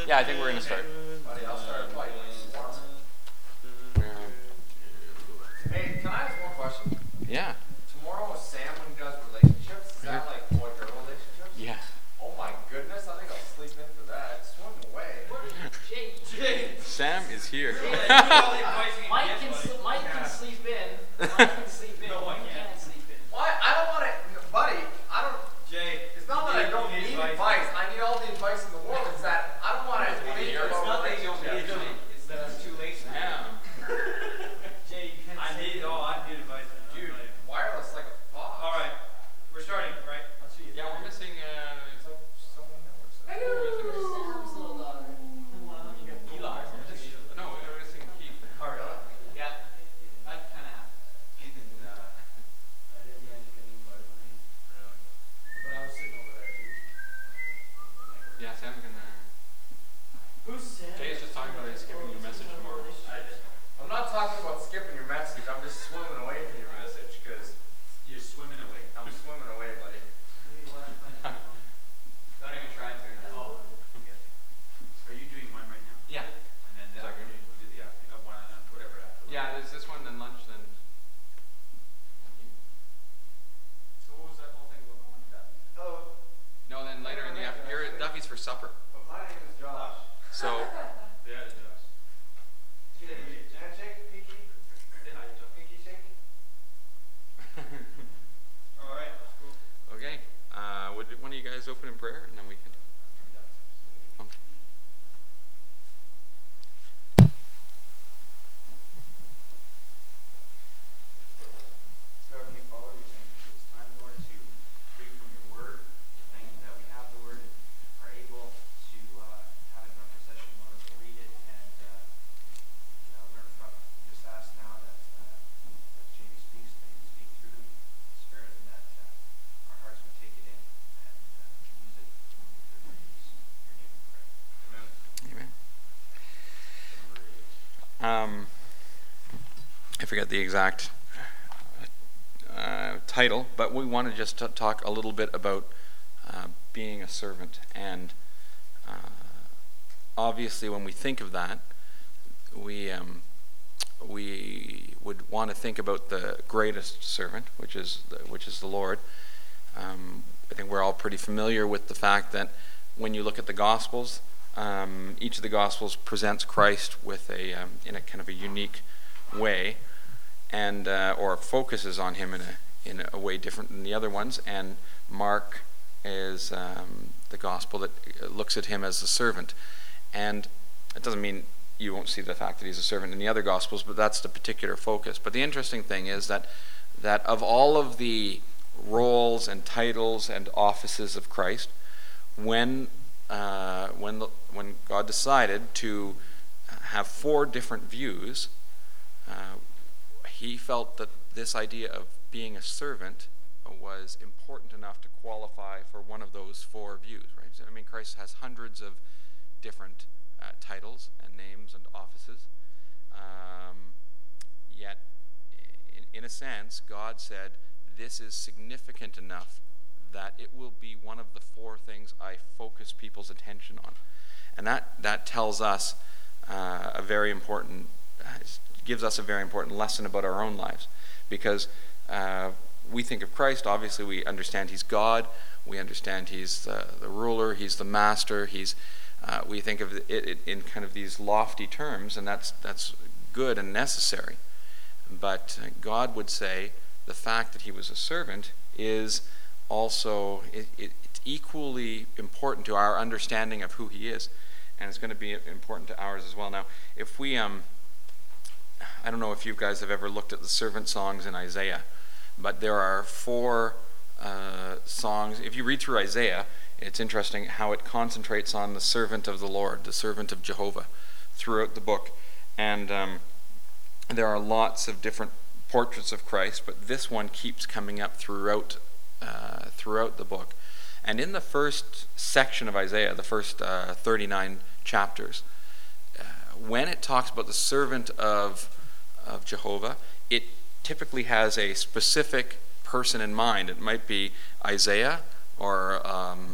Yeah, I think we're going to start. Buddy, I'll start by Hey, can I ask one question? Yeah. Tomorrow with Sam when he does relationships, is that like boy-girl relationships? Yeah. Oh my goodness, I think I'll sleep in for that. Swim away. Jay. Sam is here. Mike can sleep in. Mike can sleep in. No, I can't sleep in. Why? I don't want to, buddy. I don't. Jay, it's not that I don't need advice. I need all the advice in the world. It's that I don't want to think about it's not that you don't need relationships. it. It's that it's too late now. Jay, you can't I need advice. Dude, wireless like a boss. All right, we're starting, right? Yeah, we're missing. It's like someone knows. Sam's little daughter. Eli. No, we're missing Keith. All right. Yeah, that kind of happened. I didn't end up getting invited. But I was sitting over there too. Yeah, Sam's gonna. Who's Sam? Jay's just talking about skipping your message tomorrow. I'm not talking about skipping your message. I'm just swimming away from your message because You're swimming away. I'm swimming away, buddy. Don't even try and figure that out. Are you doing one right now? Yeah. And then Is that good? we'll do the one and then whatever after. Yeah, there's this one, then lunch, then. So what was that whole thing about going to that? Hello. No, then later in the afternoon. You're at Duffy's for supper. But my name is Josh. So. Yeah, it does. Handshake, pinky. Say hi, Joe. Pinky shake. All right, let's go. Okay. Would one of you guys open in prayer, and then we can. Okay. Heavenly Father, we thank you for this time, Lord, to read from your word. Thank you that we have the word and are able to have it in our possession, Lord, to read it and learn from it. We just ask now that as Jamie speaks, that you speak through him, Spirit, and that our hearts would take it in and use it for your use. In your name we pray. Amen. Amen. I forget the exact title, but we want to just talk a little bit about being a servant. And obviously, when we think of that, we would want to think about the greatest servant, which is the Lord. I think we're all pretty familiar with the fact that when you look at the Gospels, each of the Gospels presents Christ with in a kind of a unique way, and or focuses on him in a way different than the other ones. And Mark is the Gospel that looks at him as a servant, and it doesn't mean you won't see the fact that he's a servant in the other Gospels, but that's the particular focus. But the interesting thing is that of all of the roles and titles and offices of Christ, when God decided to have 4 different views, he felt that this idea of being a servant was important enough to qualify for one of those 4 views, right? I mean, Christ has hundreds of different titles and names and offices, yet in a sense, God said, this is significant enough that it will be one of the 4 things I focus people's attention on. And that tells us a very important, gives us a very important lesson about our own lives. Because we think of Christ, obviously we understand he's God, we understand he's the ruler, he's the master, we think of it in kind of these lofty terms, and that's good and necessary. But God would say the fact that he was a servant is also it's equally important to our understanding of who he is, and it's going to be important to ours as well. Now, if we I don't know if you guys have ever looked at the servant songs in Isaiah, but there are 4 songs. If you read through Isaiah, it's interesting how it concentrates on the servant of the Lord, the servant of Jehovah, throughout the book. And there are lots of different portraits of Christ, but this one keeps coming up throughout the book. And in the first section of Isaiah, the first 39 chapters, when it talks about the servant of Jehovah, it typically has a specific person in mind. It might be Isaiah or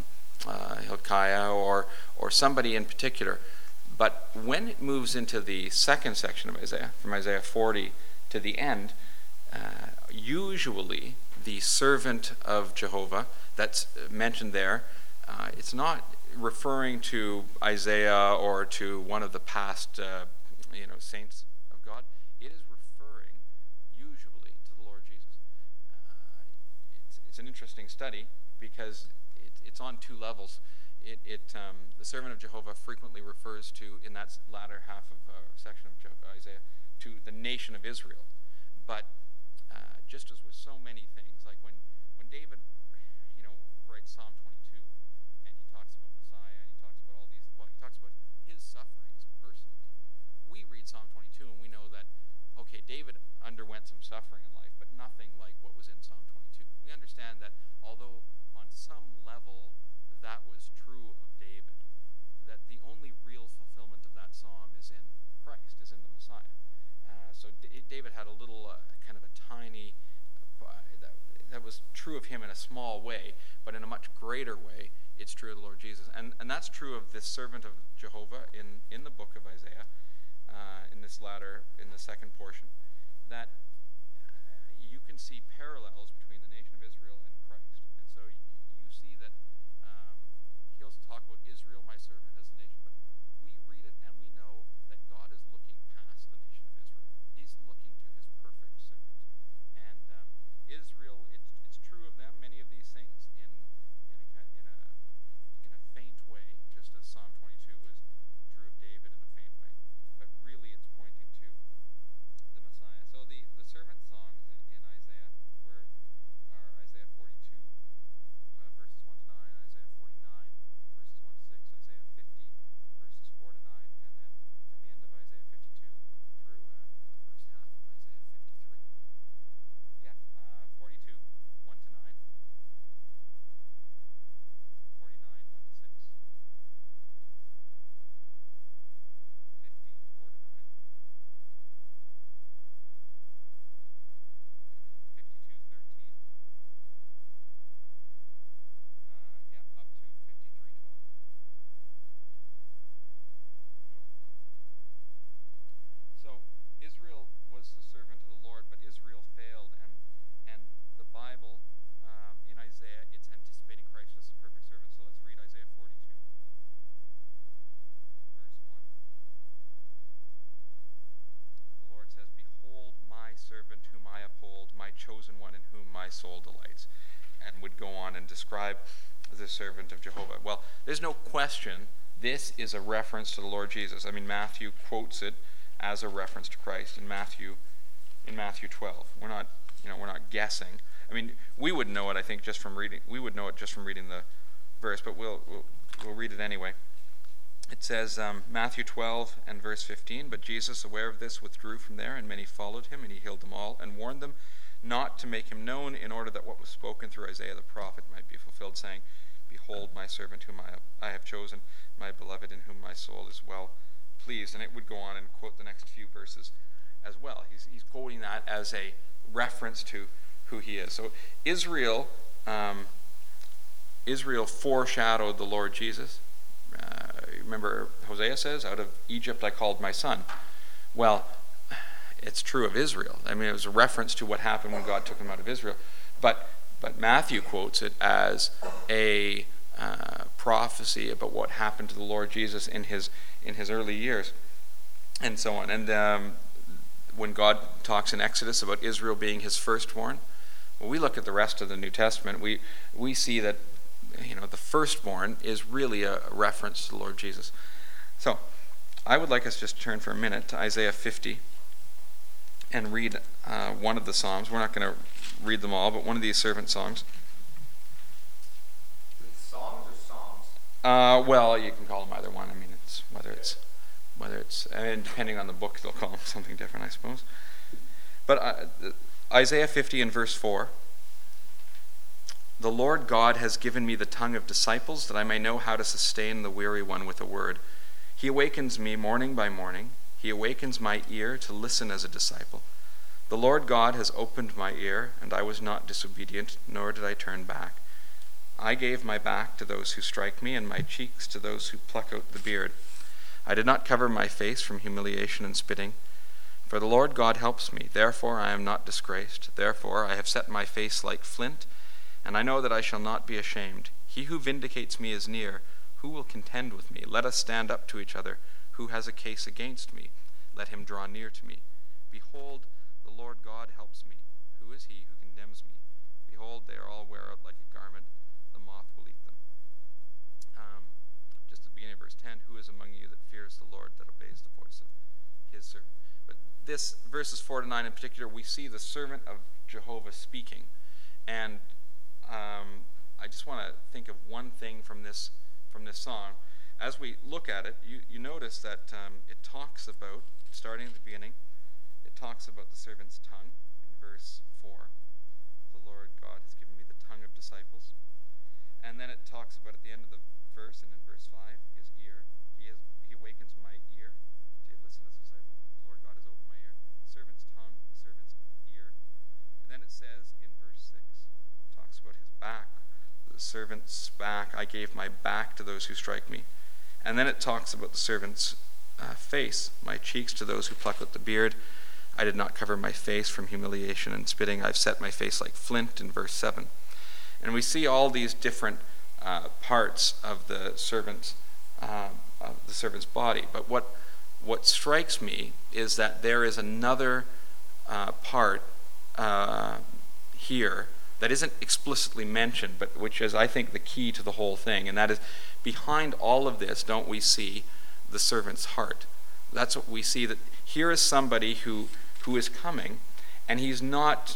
Hilkiah or somebody in particular. But when it moves into the second section of Isaiah, from Isaiah 40 to the end, usually the servant of Jehovah that's mentioned there, it's not referring to Isaiah or to one of the past saints of God. It is referring usually to the Lord Jesus. It's an interesting study because it's on two levels. The servant of Jehovah frequently refers to, in that latter half of section of Isaiah, to the nation of Israel. But just as with so many things, like when David, writes Psalm 22, and he talks about Messiah, and he talks about all these, he talks about his sufferings personally. We read Psalm 22, and we know that, okay, David underwent some suffering in life, but nothing like what was in Psalm 22. We understand that although on some level that was true of David, that the only real fulfillment of that psalm is in Christ, is in the Messiah. So David had a little kind of a tiny, that was true of him in a small way, but in a much greater way, it's true of the Lord Jesus. And that's true of this servant of Jehovah in the book of Isaiah, in the second portion, that you can see parallels between the nation of Israel and Christ. And so you see that he'll talk about Israel, my servant, as a nation, but we read it and we know that God is looking past the nation of Israel. He's looking to his perfect servant. And Israel, it's true of them, many of these things, in a faint way, just as Psalm 22 was true of David in a faint way. But really it's pointing to the Messiah. So the servant songs in Isaiah are Isaiah 42, verses 1 to 9, Isaiah 49, verses 1 to 6, Isaiah 50, verses 4 to 9, and then from the end of Isaiah 52 through the first half of Isaiah 53. 42, 1 to 9, 49, 1 to 6, 50, 4 to 9, 52, 13, up to 53, 12. So Israel was the servant of the Lord, but Israel failed, and the Bible, in Isaiah, it's anticipating Christ as the perfect servant. So let's read Isaiah 42, verse 1. The Lord says, "Behold my servant whom I uphold, my chosen one in whom my soul delights," and would go on and describe the servant of Jehovah. Well, there's no question this is a reference to the Lord Jesus. I mean, Matthew quotes it as a reference to Christ in Matthew 12. We're not guessing. I mean, we would know it, I think, just from reading. We would know it just from reading the verse, but we'll read it anyway. It says, Matthew 12 and verse 15, "But Jesus, aware of this, withdrew from there, and many followed him, and he healed them all, and warned them not to make him known, in order that what was spoken through Isaiah the prophet might be fulfilled, saying, Behold my servant whom I have chosen, my beloved in whom my soul is well pleased." And it would go on and quote the next few verses as well. He's quoting that as a reference to who he is. So Israel foreshadowed the Lord Jesus. Remember, Hosea says, "Out of Egypt I called my son." Well, it's true of Israel. I mean, it was a reference to what happened when God took him out of Israel. But Matthew quotes it as a prophecy about what happened to the Lord Jesus in his early years, and so on. And when God talks in Exodus about Israel being his firstborn, when we look at the rest of the New Testament, we see that the firstborn is really a reference to the Lord Jesus. So I would like us just to turn for a minute to Isaiah 50 and read one of the Psalms. We're not going to read them all, but one of these servant songs. Is it songs or psalms? Well, you can call them either one. I mean, it's whether it's and depending on the book, they'll call them something different, I suppose. But Isaiah 50 and verse 4. "The Lord God has given me the tongue of disciples, that I may know how to sustain the weary one with a word. He awakens me morning by morning. He awakens my ear to listen as a disciple. The Lord God has opened my ear, and I was not disobedient, nor did I turn back. I gave my back to those who strike me, and my cheeks to those who pluck out the beard. I did not cover my face from humiliation and spitting. For the Lord God helps me. Therefore I am not disgraced. Therefore I have set my face like flint, and I know that I shall not be ashamed. He who vindicates me is near. Who will contend with me? Let us stand up to each other. Who has a case against me? Let him draw near to me. Behold, the Lord God helps me. Who is he who condemns me? Behold, they are all wear out like a garment. The moth will eat them. Just at the beginning of verse 10, who is among you that fears the Lord, that obeys the voice of his servant? But this, verses 4 to 9 in particular, we see the servant of Jehovah speaking. And I just want to think of one thing from this song. As we look at it, you notice that it talks about, starting at the beginning, it talks about the servant's tongue in verse 4. The Lord God has given me the tongue of disciples. And then it talks about at the end of the verse and in verse 5, his ear. He awakens my ear to listen as a disciple. The Lord God has opened my ear. The servant's tongue, the servant's ear. And then it says in verse 6, it talks about his back. The servant's back. I gave my back to those who strike me. And then it talks about the servant's face. My cheeks to those who pluck out the beard. I did not cover my face from humiliation and spitting. I've set my face like flint in verse 7. And we see all these different parts of the servant's body. But what strikes me is that there is another part here that isn't explicitly mentioned, but which is, I think, the key to the whole thing. And that is, behind all of this, don't we see the servant's heart? That's what we see, that here is somebody who is coming, and he's not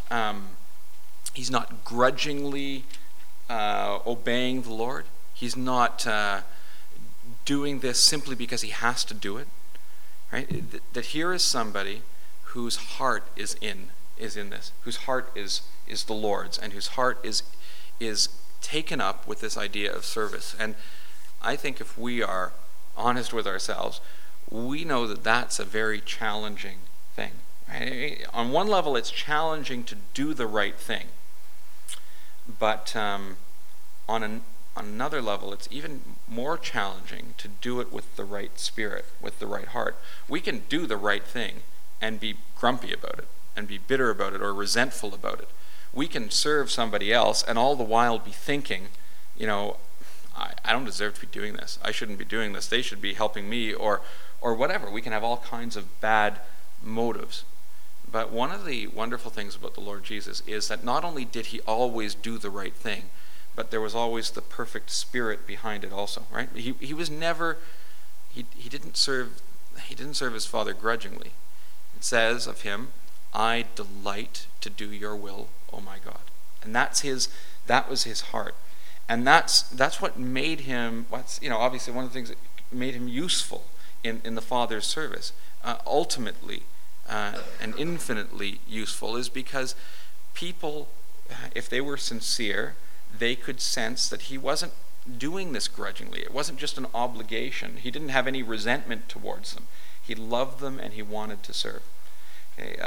grudgingly obeying the Lord. He's not doing this simply because he has to do it. Right? That here is somebody whose heart is in this, whose heart is the Lord's, and whose heart is taken up with this idea of service. And I think if we are honest with ourselves, we know that that's a very challenging thing. Right? On one level, it's challenging to do the right thing, but on another level, it's even more challenging to do it with the right spirit, with the right heart. We can do the right thing and be grumpy about it, and be bitter about it, or resentful about it. We can serve somebody else and all the while be thinking, I don't deserve to be doing this. I shouldn't be doing this. They should be helping me, or whatever. We can have all kinds of bad motives. But one of the wonderful things about the Lord Jesus is that not only did he always do the right thing, but there was always the perfect spirit behind it also, right? He was never, he didn't serve his Father grudgingly. It says of him, I delight to do your will, O my God. And that was his heart. And that's what made him, obviously one of the things that made him useful in the Father's service. Ultimately and infinitely useful is because people, if they were sincere, they could sense that he wasn't doing this grudgingly. It wasn't just an obligation. He didn't have any resentment towards them. He loved them and he wanted to serve. Okay,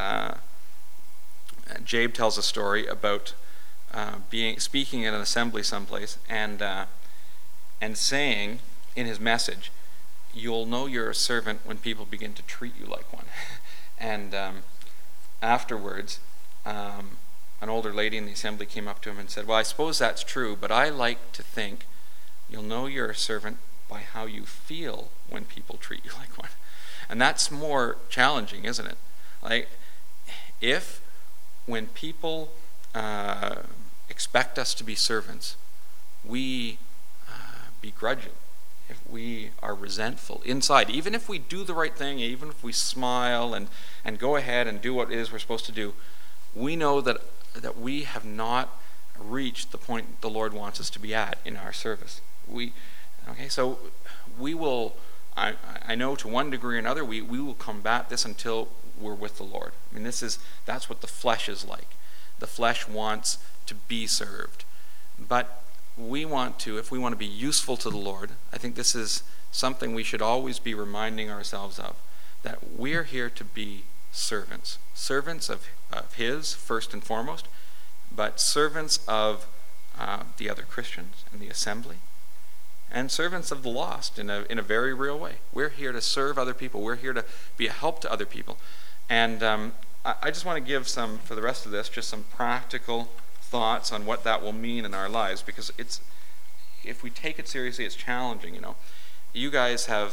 Jabe tells a story about speaking in an assembly someplace and saying in his message, "You'll know you're a servant when people begin to treat you like one." And afterwards, an older lady in the assembly came up to him and said, "Well, I suppose that's true, but I like to think you'll know you're a servant by how you feel when people treat you like one." And that's more challenging, isn't it? Like, if when people expect us to be servants, we begrudge it, if we are resentful inside, even if we do the right thing, even if we smile and go ahead and do what it is we're supposed to do, we know that we have not reached the point the Lord wants us to be at in our service. So we will, I know to one degree or another, we will combat this until we're with the Lord. I mean, that's what the flesh is like. The flesh wants to be served. But we want to, if we want to be useful to the Lord, I think this is something we should always be reminding ourselves of, that we're here to be servants. Servants of his, first and foremost, but servants of the other Christians in the assembly, and servants of the lost in a very real way. We're here to serve other people. We're here to be a help to other people. And I just want to give some, for the rest of this, just some practical thoughts on what that will mean in our lives, because if we take it seriously, it's challenging. You guys have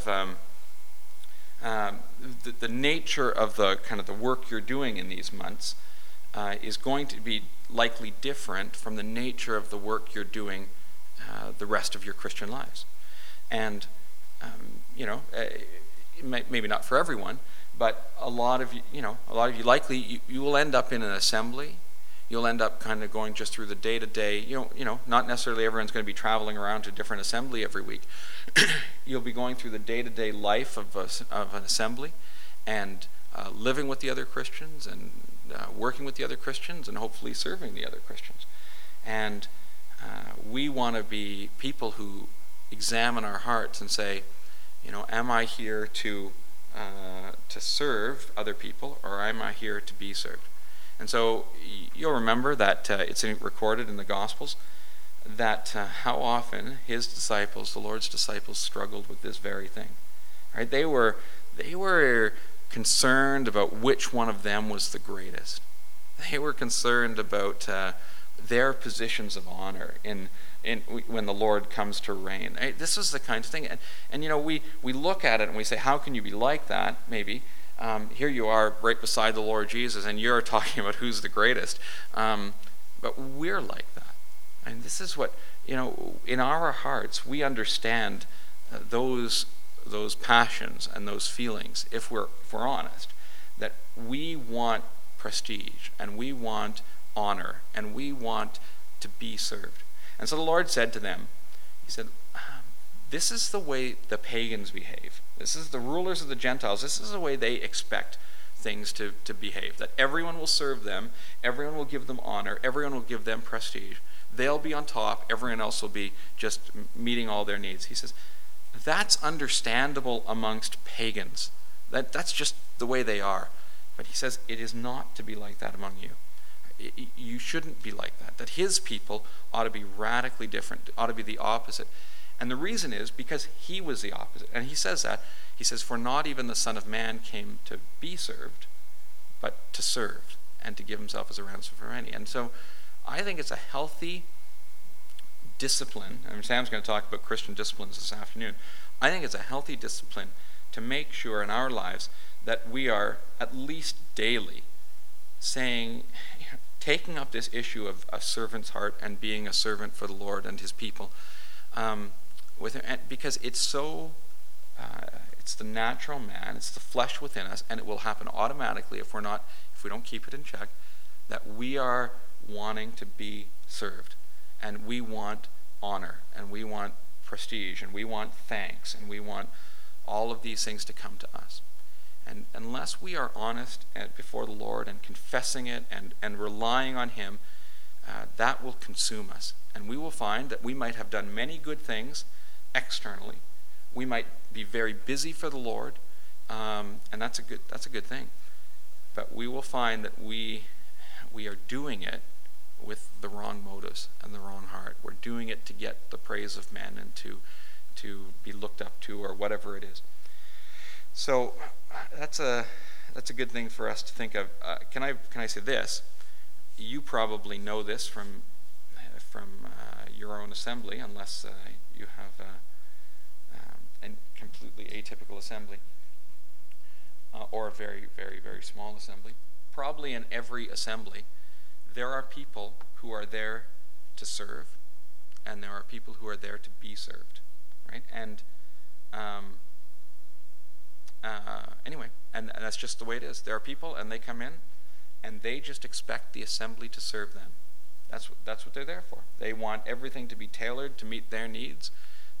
the nature of the kind of the work you're doing in these months is going to be likely different from the nature of the work you're doing the rest of your Christian lives. And maybe not for everyone, but a lot of you likely you will end up in an assembly. You'll end up kind of going just through the day-to-day. Not necessarily everyone's going to be traveling around to a different assembly every week. You'll be going through the day-to-day life of an assembly, and living with the other Christians, and working with the other Christians, and hopefully serving the other Christians. And we want to be people who examine our hearts and say, am I here to serve other people, or am I here to be served? And so you'll remember that it's recorded in the Gospels that how often his disciples, the Lord's disciples, struggled with this very thing. Right? They were concerned about which one of them was the greatest. They were concerned about their positions of honor in when the Lord comes to reign. Right? This is the kind of thing, and we look at it and we say, how can you be like that? Maybe. Here you are right beside the Lord Jesus, and you're talking about who's the greatest. But we're like that. And this is what, in our hearts, we understand those passions and those feelings, if we're honest, that we want prestige, and we want honor, and we want to be served. And so the Lord said to them, he said, this is the way the pagans behave. This is the rulers of the Gentiles. This is the way they expect things to behave. That everyone will serve them. Everyone will give them honor. Everyone will give them prestige. They'll be on top. Everyone else will be just meeting all their needs. He says, that's understandable amongst pagans. That's just the way they are. But he says, it is not to be like that among you. You shouldn't be like that. That his people ought to be radically different, ought to be the opposite. And the reason is because he was the opposite. And he says that. He says, for not even the Son of Man came to be served, but to serve, and to give himself as a ransom for many. And so I think it's a healthy discipline. I mean, Sam's going to talk about Christian disciplines this afternoon. I think it's a healthy discipline to make sure in our lives that we are at least daily saying, taking up this issue of a servant's heart and being a servant for the Lord and his people, because it's so, it's the natural man, it's the flesh within us, and it will happen automatically if we don't keep it in check, that we are wanting to be served, and we want honor, and we want prestige, and we want thanks, and we want all of these things to come to us. And unless we are honest before the Lord and confessing it and relying on him, that will consume us. And we will find that we might have done many good things externally. We might be very busy for the Lord, and that's a good thing. But we will find that we are doing it with the wrong motives and the wrong heart. We're doing it to get the praise of men and to be looked up to, or whatever it is. So that's a good thing for us to think of. Can I say this? You probably know this from your own assembly, unless you have a completely atypical assembly, or a very, very, very small assembly. Probably in every assembly, there are people who are there to serve, and there are people who are there to be served, right? And anyway, and that's just the way it is. There are people, and they come in, and they just expect the assembly to serve them. That's what they're there for. They want everything to be tailored to meet their needs.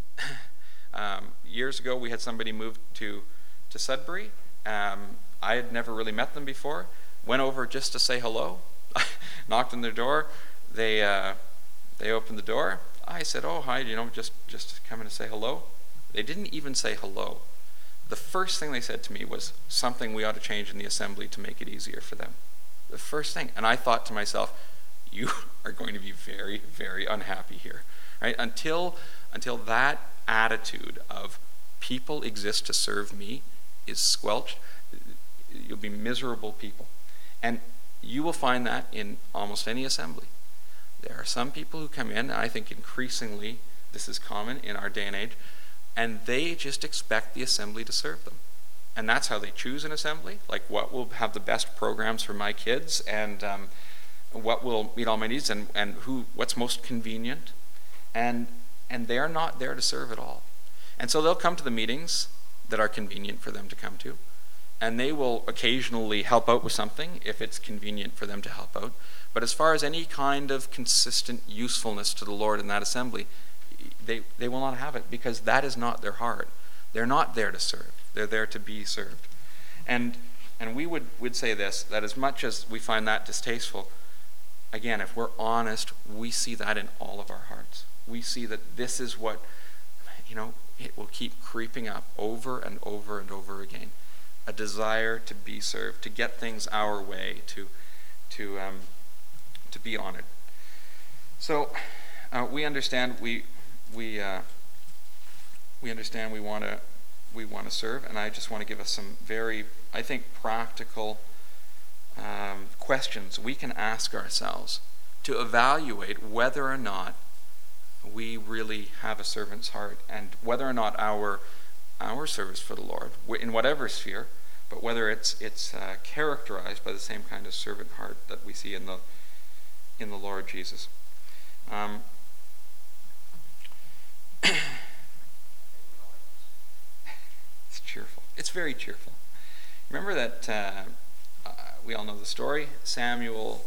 Years ago, we had somebody move to Sudbury. I had never really met them before. Went over just to say hello. Knocked on their door. They opened the door. I said, "Oh, hi. Just coming to say hello." They didn't even say hello. The first thing they said to me was something we ought to change in the assembly to make it easier for them. The first thing. And I thought to myself, you are going to be very, very unhappy here, right? Until that attitude of people exist to serve me is squelched, you'll be miserable people. And you will find that in almost any assembly. There are some people who come in, and I think increasingly this is common in our day and age, and they just expect the assembly to serve them. And that's how they choose an assembly, like what will have the best programs for my kids, and what will meet all my needs, and what's most convenient. And they are not there to serve at all. And so they'll come to the meetings that are convenient for them to come to, and they will occasionally help out with something if it's convenient for them to help out. But as far as any kind of consistent usefulness to the Lord in that assembly, they will not have it, because that is not their heart. They're not there to serve. They're there to be served. And we would say this, that as much as we find that distasteful, again, if we're honest, we see that in all of our hearts. We see that this is what, it will keep creeping up over and over and over again. A desire to be served, to get things our way, to be honored. So we understand we understand we want to serve, and I just want to give us some very, I think, practical questions we can ask ourselves to evaluate whether or not we really have a servant's heart, and whether or not our service for the Lord, in whatever sphere, but whether it's characterized by the same kind of servant heart that we see in the Lord Jesus. It's cheerful. It's very cheerful. Remember that we all know the story. Samuel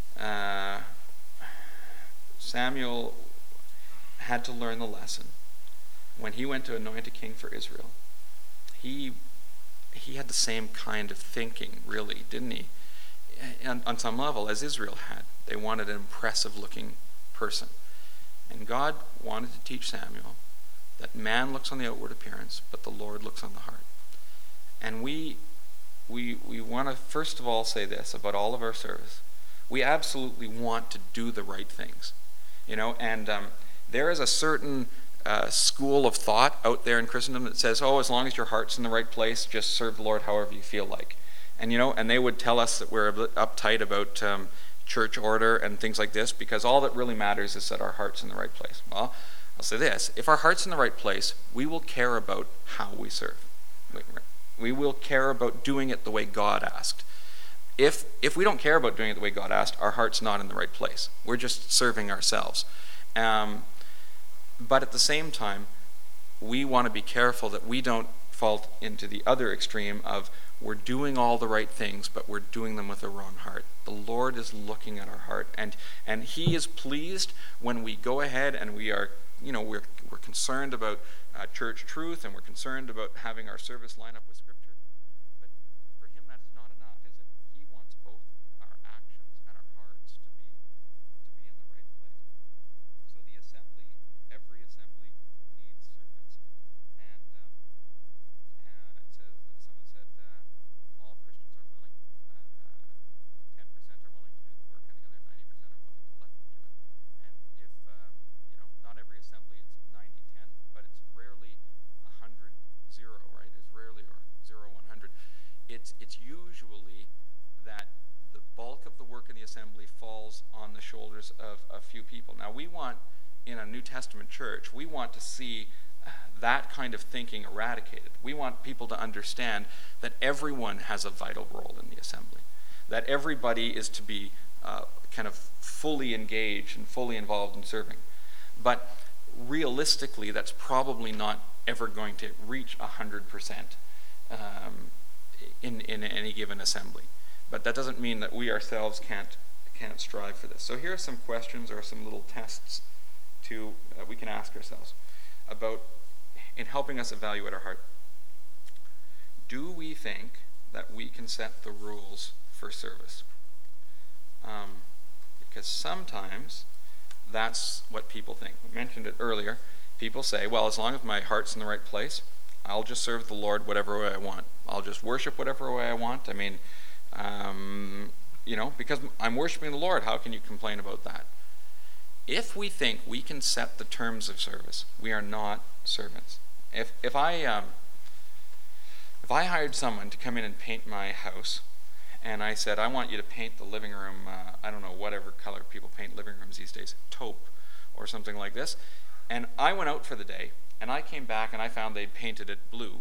had to learn the lesson when he went to anoint a king for Israel. He had the same kind of thinking, really, didn't he? On some level, as Israel had. They wanted an impressive-looking person. And God wanted to teach Samuel that man looks on the outward appearance, but the Lord looks on the heart. And we want to first of all say this about all of our service. We absolutely want to do the right things, and there is a certain school of thought out there in Christendom that says, as long as your heart's in the right place, just serve the Lord however you feel like. And and they would tell us that we're a bit uptight about church order and things like this, because all that really matters is that our heart's in the right place. Well, I'll say this: if our heart's in the right place, we will care about how we serve. We will care about doing it the way God asked. If we don't care about doing it the way God asked, our heart's not in the right place. We're just serving ourselves. But at the same time, we want to be careful that we don't fall into the other extreme of we're doing all the right things, but we're doing them with the wrong heart. The Lord is looking at our heart, and He is pleased when we go ahead and we are, we're concerned about church truth, and we're concerned about having our service line up with Scripture. But for Him, that is not enough, is it? He wants both our actions and our hearts to be in the right place. So the assembly, every assembly needs servants, and it says, someone said, all Christians are willing. 10% are willing to do the work, and the other 90% are willing to let them do it. And if not every assembly it's 90-10, but it's rarely 100-0, right? It's rarely, or 0-100. It's usually that the bulk of the work in the assembly falls on the shoulders of a few people. Now, we want, in a New Testament church, we want to see that kind of thinking eradicated. We want people to understand that everyone has a vital role in the assembly, that everybody is to be kind of fully engaged and fully involved in serving. But realistically, that's probably not ever going to reach 100% in any given assembly. But that doesn't mean that we ourselves can't strive for this. So here are some questions or some little tests we can ask ourselves about in helping us evaluate our heart. Do we think that we can set the rules for service? Because sometimes that's what people think. We mentioned it earlier. People say, well, as long as my heart's in the right place, I'll just serve the Lord whatever way I want. I'll just worship whatever way I want. I mean, because I'm worshiping the Lord, how can you complain about that? If we think we can set the terms of service, we are not servants. If I hired someone to come in and paint my house, and I said, I want you to paint the living room, I don't know, whatever color people paint living rooms these days, taupe or something like this, and I went out for the day, and I came back and I found they'd painted it blue,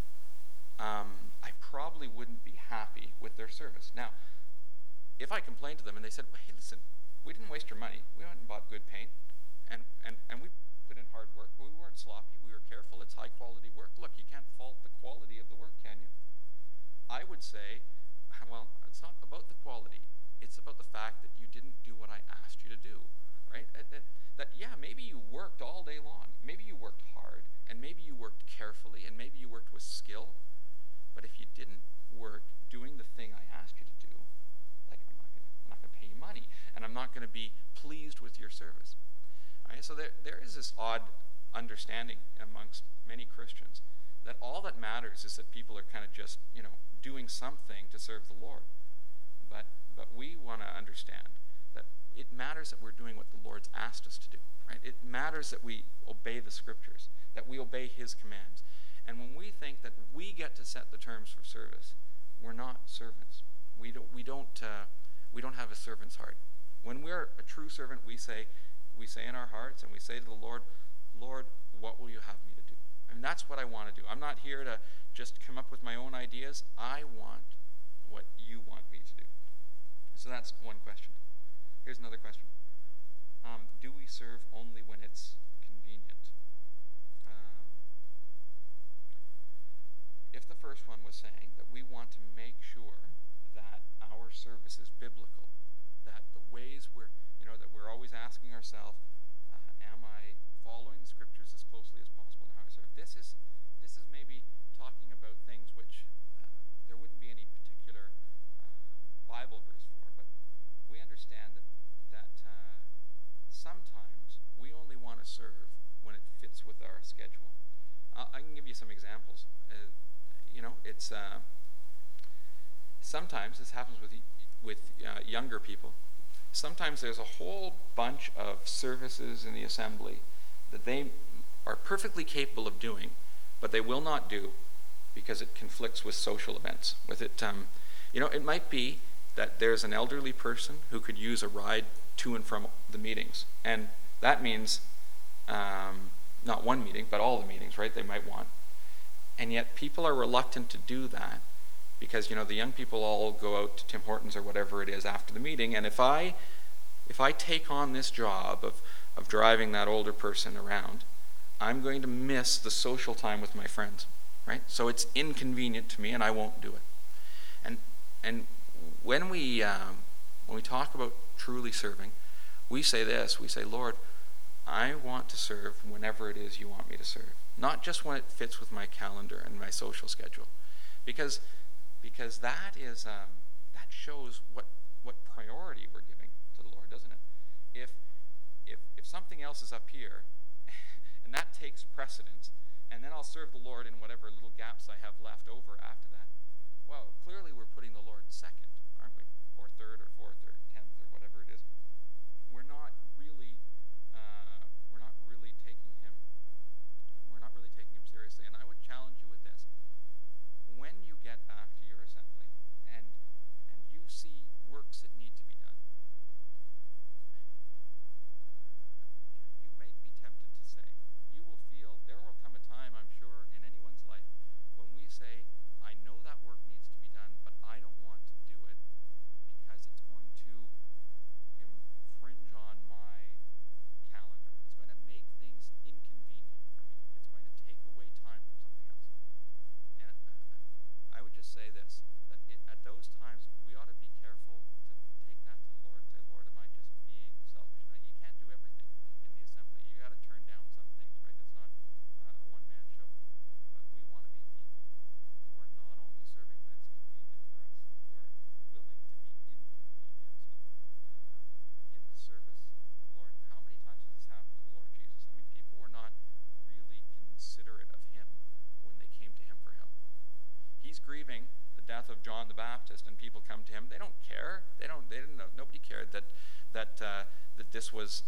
I probably wouldn't be happy with their service. Now, if I complained to them and they said, well, hey, listen, we didn't waste your money, we went and bought good paint, and we put in hard work, but we weren't sloppy, we were careful, it's high quality work. Look, you can't fault the quality of the work, can you? I would say, well, it's not about the quality, it's about the fact that you didn't do what I asked you to do, right? That yeah, maybe you worked all day long, maybe you worked hard, and maybe you worked carefully, and maybe you worked with skill, but if you didn't work doing the thing I asked you to do, like I'm not going to pay you money, and I'm not going to be pleased with your service. Right? So there is this odd understanding amongst many Christians that all that matters is that people are kind of just, doing something to serve the Lord. But we want to understand that it matters that we're doing what the Lord's asked us to do. Right? It matters that we obey the Scriptures, that we obey His commands. And when we think that we get to set the terms for service, we're not servants. We don't have a servant's heart. When we're a true servant, we say in our hearts, and we say to the Lord, Lord, what will you have me to do? And that's what I want to do. I'm not here to just come up with my own ideas. I want what you want me to do. So that's one question. Here's another question. Do we serve only when it's convenient? If the first one was saying that we want to make sure that our service is biblical, that the ways that we're always asking ourselves, am I following the Scriptures as closely as possible in how I serve? This is maybe talking about things which there wouldn't be any particular Bible verse for, but we understand that sometimes we only want to serve when it fits with our schedule. I can give you some examples. It's sometimes this happens with younger people. Sometimes there's a whole bunch of services in the assembly that they are perfectly capable of doing, but they will not do because it conflicts with social events. With it, it might be that there's an elderly person who could use a ride to and from the meetings, and that means not one meeting, but all the meetings, right? They might want, and yet people are reluctant to do that because the young people all go out to Tim Hortons or whatever it is after the meeting, and if I take on this job of driving that older person around, I'm going to miss the social time with my friends, right? So it's inconvenient to me, and I won't do it. And when we talk about truly serving, we say this: we say, Lord, I want to serve whenever it is you want me to serve, not just when it fits with my calendar and my social schedule, because that is that shows what priority we're giving to the Lord, doesn't it? If something else is up here, and that takes precedence, and then I'll serve the Lord in whatever little gaps I have left over after that, well, clearly we're putting the Lord second, aren't we? Or third, or fourth, or 10th, or whatever it is. We're not really taking him seriously. And I would challenge you with this: when you get back to your assembly and you see works that need to be done, you may be tempted to say, you will feel, there will come a time, I'm sure, in anyone's life when we say, I know that work needs to be done, but I don't want to do it because it's going to infringe on my death of John the Baptist, and people come to him. They don't care. They didn't know. Nobody cared that this was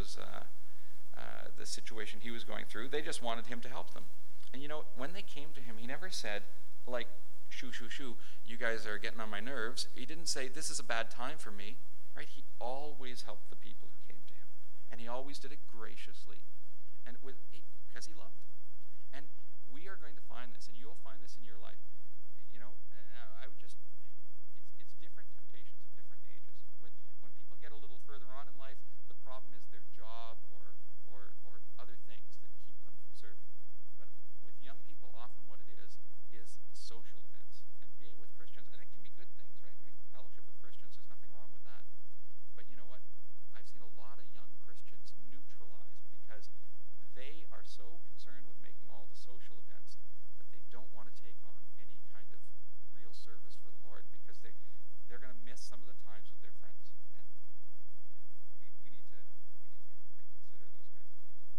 the situation he was going through. They just wanted him to help them. And when they came to him, he never said, like, shoo, you guys are getting on my nerves. He didn't say, this is a bad time for me, right? He always helped the people who came to him. And he always did it graciously, and because he loved them. And we are going to find this, and you'll find this in your life. I would just, it's different temptations at different ages. When people get a little further on in life, the problem is their job or other things that keep them from serving. But with young people, often what it is social events and being with Christians. And it can be good things, right? I mean, fellowship with Christians, there's nothing wrong with that. But you know what? I've seen a lot of young Christians neutralized because they are so concerned with making all the social events that they don't want to take on any kind of real service for the Lord, because they're going to miss some of the times with their friends. And we need to reconsider those kinds of things.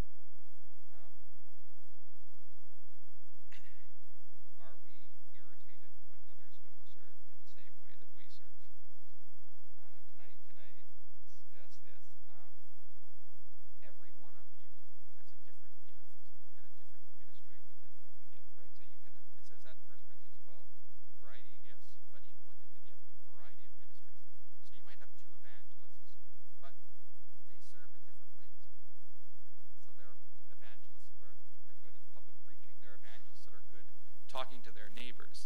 Are we irritated when others don't serve in the same way that we serve? Can I suggest this? Every one of you has a different gift and a different ministry within the gift, right? So it says that in 1 Corinthians 12, variety of gifts, but even within the gift, variety of ministries. So you might have two evangelists, but they serve in different ways. So there are evangelists who are good at public preaching. There are evangelists that are good talking to their neighbors.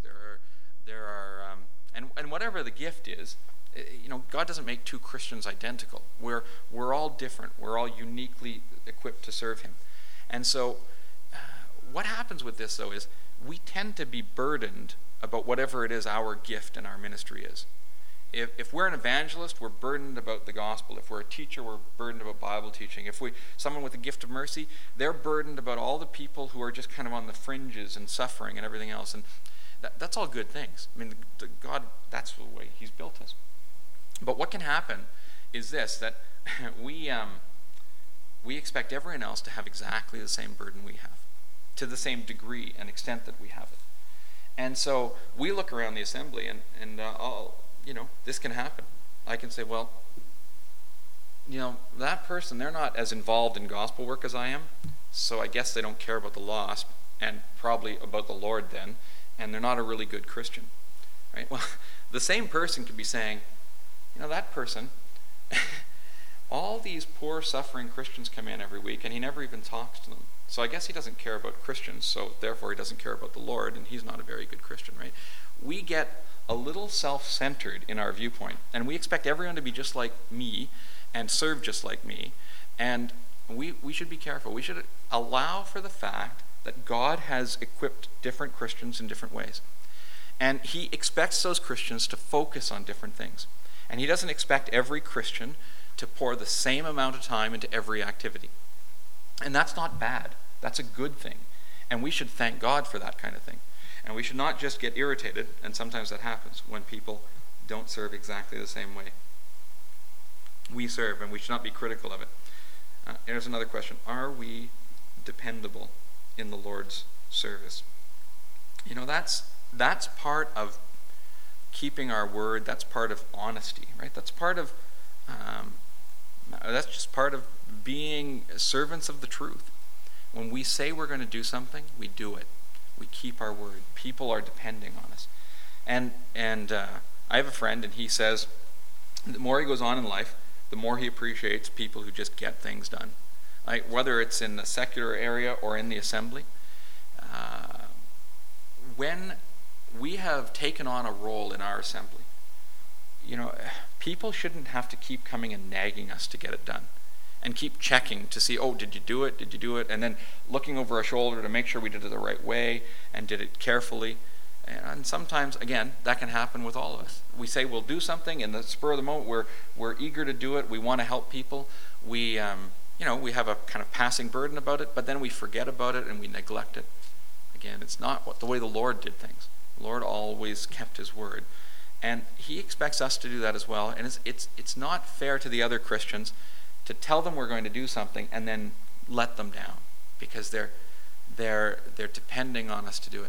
And whatever the gift is, God doesn't make two Christians identical. We're all different. We're all uniquely equipped to serve him. And so what happens with this, though, is we tend to be burdened about whatever it is our gift and our ministry is. If we're an evangelist, we're burdened about the gospel. If we're a teacher, we're burdened about Bible teaching. If someone with a gift of mercy, they're burdened about all the people who are just kind of on the fringes and suffering and everything else. And that's all good things. I mean, God, that's the way he's built us. But what can happen is this, that we expect everyone else to have exactly the same burden we have, to the same degree and extent that we have it. And so we look around the assembly, and this can happen. I can say, well, that person, they're not as involved in gospel work as I am, so I guess they don't care about the lost, and probably about the Lord then, and they're not a really good Christian, right? Well, the same person could be saying, that person, all these poor suffering Christians come in every week and he never even talks to them. So I guess he doesn't care about Christians, so therefore he doesn't care about the Lord, and he's not a very good Christian, right? We get a little self-centered in our viewpoint, and we expect everyone to be just like me and serve just like me. And we should be careful. We should allow for the fact that God has equipped different Christians in different ways. And he expects those Christians to focus on different things. And he doesn't expect every Christian to pour the same amount of time into every activity. And that's not bad. That's a good thing. And we should thank God for that kind of thing. And we should not just get irritated, and sometimes that happens, when people don't serve exactly the same way we serve, and we should not be critical of it. Here's another question. Are we dependable in the Lord's service? That's part of keeping our word. That's part of honesty, right? That's just part of being servants of the truth. When we say we're going to do something, we do it. We keep our word. People are depending on us. And I have a friend, and he says the more he goes on in life, the more he appreciates people who just get things done. Like whether it's in the secular area or in the assembly. When we have taken on a role in our assembly, people shouldn't have to keep coming and nagging us to get it done, and keep checking to see, did you do it? Did you do it? And then looking over our shoulder to make sure we did it the right way and did it carefully. And sometimes, again, that can happen with all of us. We say we'll do something, in the spur of the moment, we're eager to do it. We want to help people. We have a kind of passing burden about it, but then we forget about it and we neglect it. Again, it's not the way the Lord did things. The Lord always kept his word. And he expects us to do that as well. And it's not fair to the other Christians to tell them we're going to do something and then let them down, because they're depending on us to do it.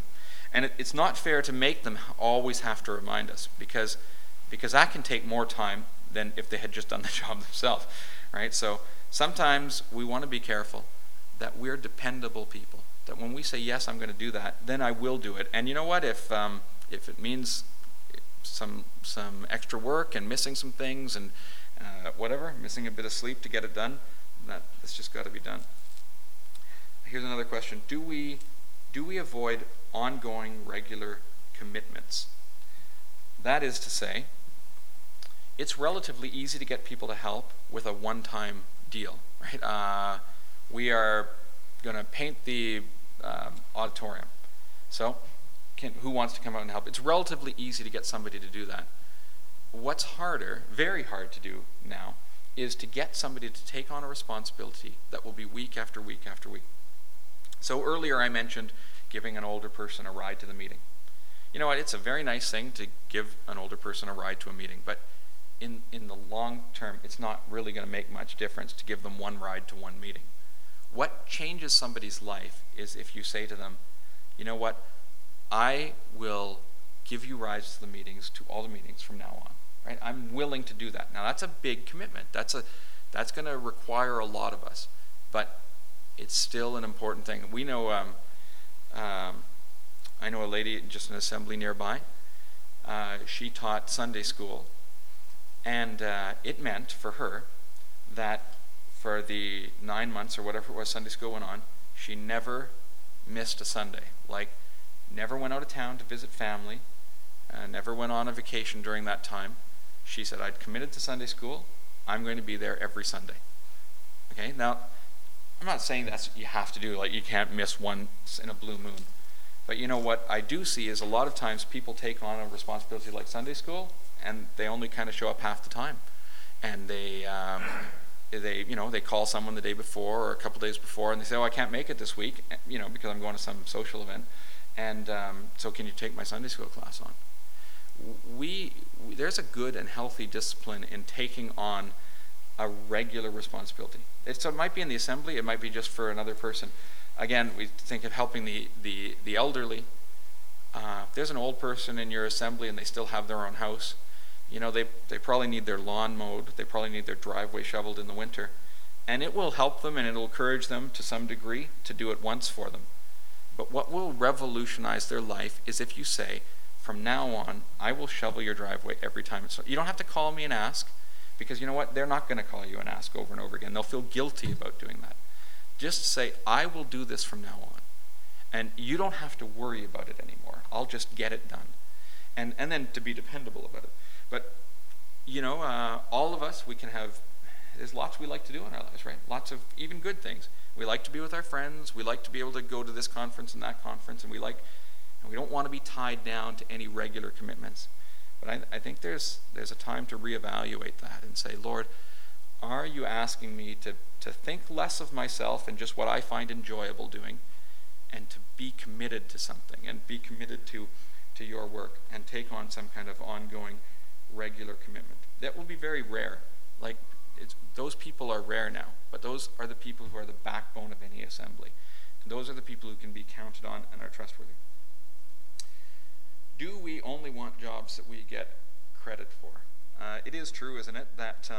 And it's not fair to make them always have to remind us, because that can take more time than if they had just done the job themselves, right? So sometimes we want to be careful that we're dependable people, that when we say, yes, I'm going to do that, then I will do it. And you know what? If it means some extra work and missing some things and whatever, missing a bit of sleep to get it done, that's just got to be done. Here's another question. Do we avoid ongoing regular commitments? That is to say, it's relatively easy to get people to help with a one-time deal, right? We are going to paint the auditorium. So, who wants to come out and help? It's relatively easy to get somebody to do that. What's harder, very hard to do now, is to get somebody to take on a responsibility that will be week after week after week. So earlier I mentioned giving an older person a ride to the meeting. You know what, it's a very nice thing to give an older person a ride to a meeting, but in the long term, it's not really going to make much difference to give them one ride to one meeting. What changes somebody's life is if you say to them, you know what, I will give you rides to the meetings, to all the meetings from now on. Right? I'm willing to do that. Now that's a big commitment. That's going to require a lot of us, but it's still an important thing. We know, I know a lady just in an assembly nearby. She taught Sunday school, and it meant for her that for the 9 months or whatever it was Sunday school went on, she never missed a Sunday. Like, never went out of town to visit family, never went on a vacation during that time. She said, I'd committed to Sunday school. I'm going to be there every Sunday. Okay, now, I'm not saying that's what you have to do, like you can't miss once in a blue moon. But you know what I do see is a lot of times people take on a responsibility like Sunday school, and they only kind of show up half the time. And they call someone the day before or a couple days before, and they say, oh, I can't make it this week, because I'm going to some social event. And so can you take my Sunday school class on? There's a good and healthy discipline in taking on a regular responsibility. So it might be in the assembly, it might be just for another person. Again, we think of helping the elderly. If there's an old person in your assembly and they still have their own house, they probably need their lawn mowed, they probably need their driveway shoveled in the winter. And it will help them and it will encourage them to some degree to do it once for them. But what will revolutionize their life is if you say, from now on, I will shovel your driveway every time. So you don't have to call me and ask, because you know what? They're not going to call you and ask over and over again. They'll feel guilty about doing that. Just say, I will do this from now on. And you don't have to worry about it anymore. I'll just get it done. And then to be dependable about it. But, all of us, there's lots we like to do in our lives, right? Lots of even good things. We like to be with our friends. We like to be able to go to this conference and that conference. And we don't want to be tied down to any regular commitments. But I think there's a time to reevaluate that and say, Lord, are you asking me to think less of myself and just what I find enjoyable doing, and to be committed to something and be committed to your work and take on some kind of ongoing regular commitment? That will be very rare. Like, those people are rare now, but those are the people who are the backbone of any assembly. And those are the people who can be counted on and are trustworthy. Do we only want jobs that we get credit for? It is true, isn't it, that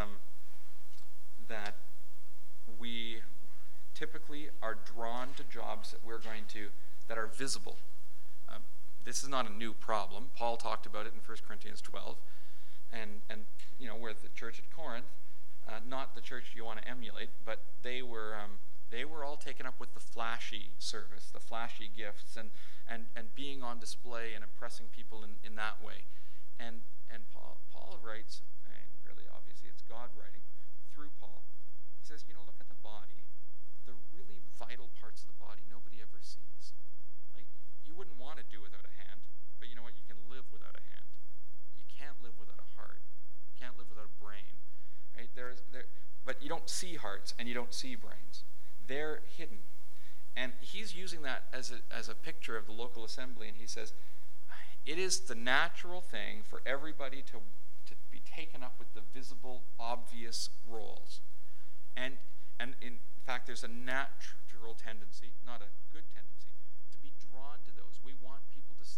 we typically are drawn to jobs that are visible. This is not a new problem. Paul talked about it in 1 Corinthians 12, and we're the church at Corinth, not the church you want to emulate, but they were all taken up with the flashy service, the flashy gifts, and being on display and impressing people in that way. And Paul writes, and really obviously it's God writing through Paul. He says, look at the body, the really vital parts of the body nobody ever sees. Like, you wouldn't want to do without a hand, but you know what? You can live without a hand. You can't live without a heart. You can't live without a brain. Right? But you don't see hearts and you don't see brains. They're hidden. And he's using that as a picture of the local assembly, and he says, it is the natural thing for everybody to be taken up with the visible, obvious roles. And in fact, there's a natural tendency, not a good tendency, to be drawn to those. We want people to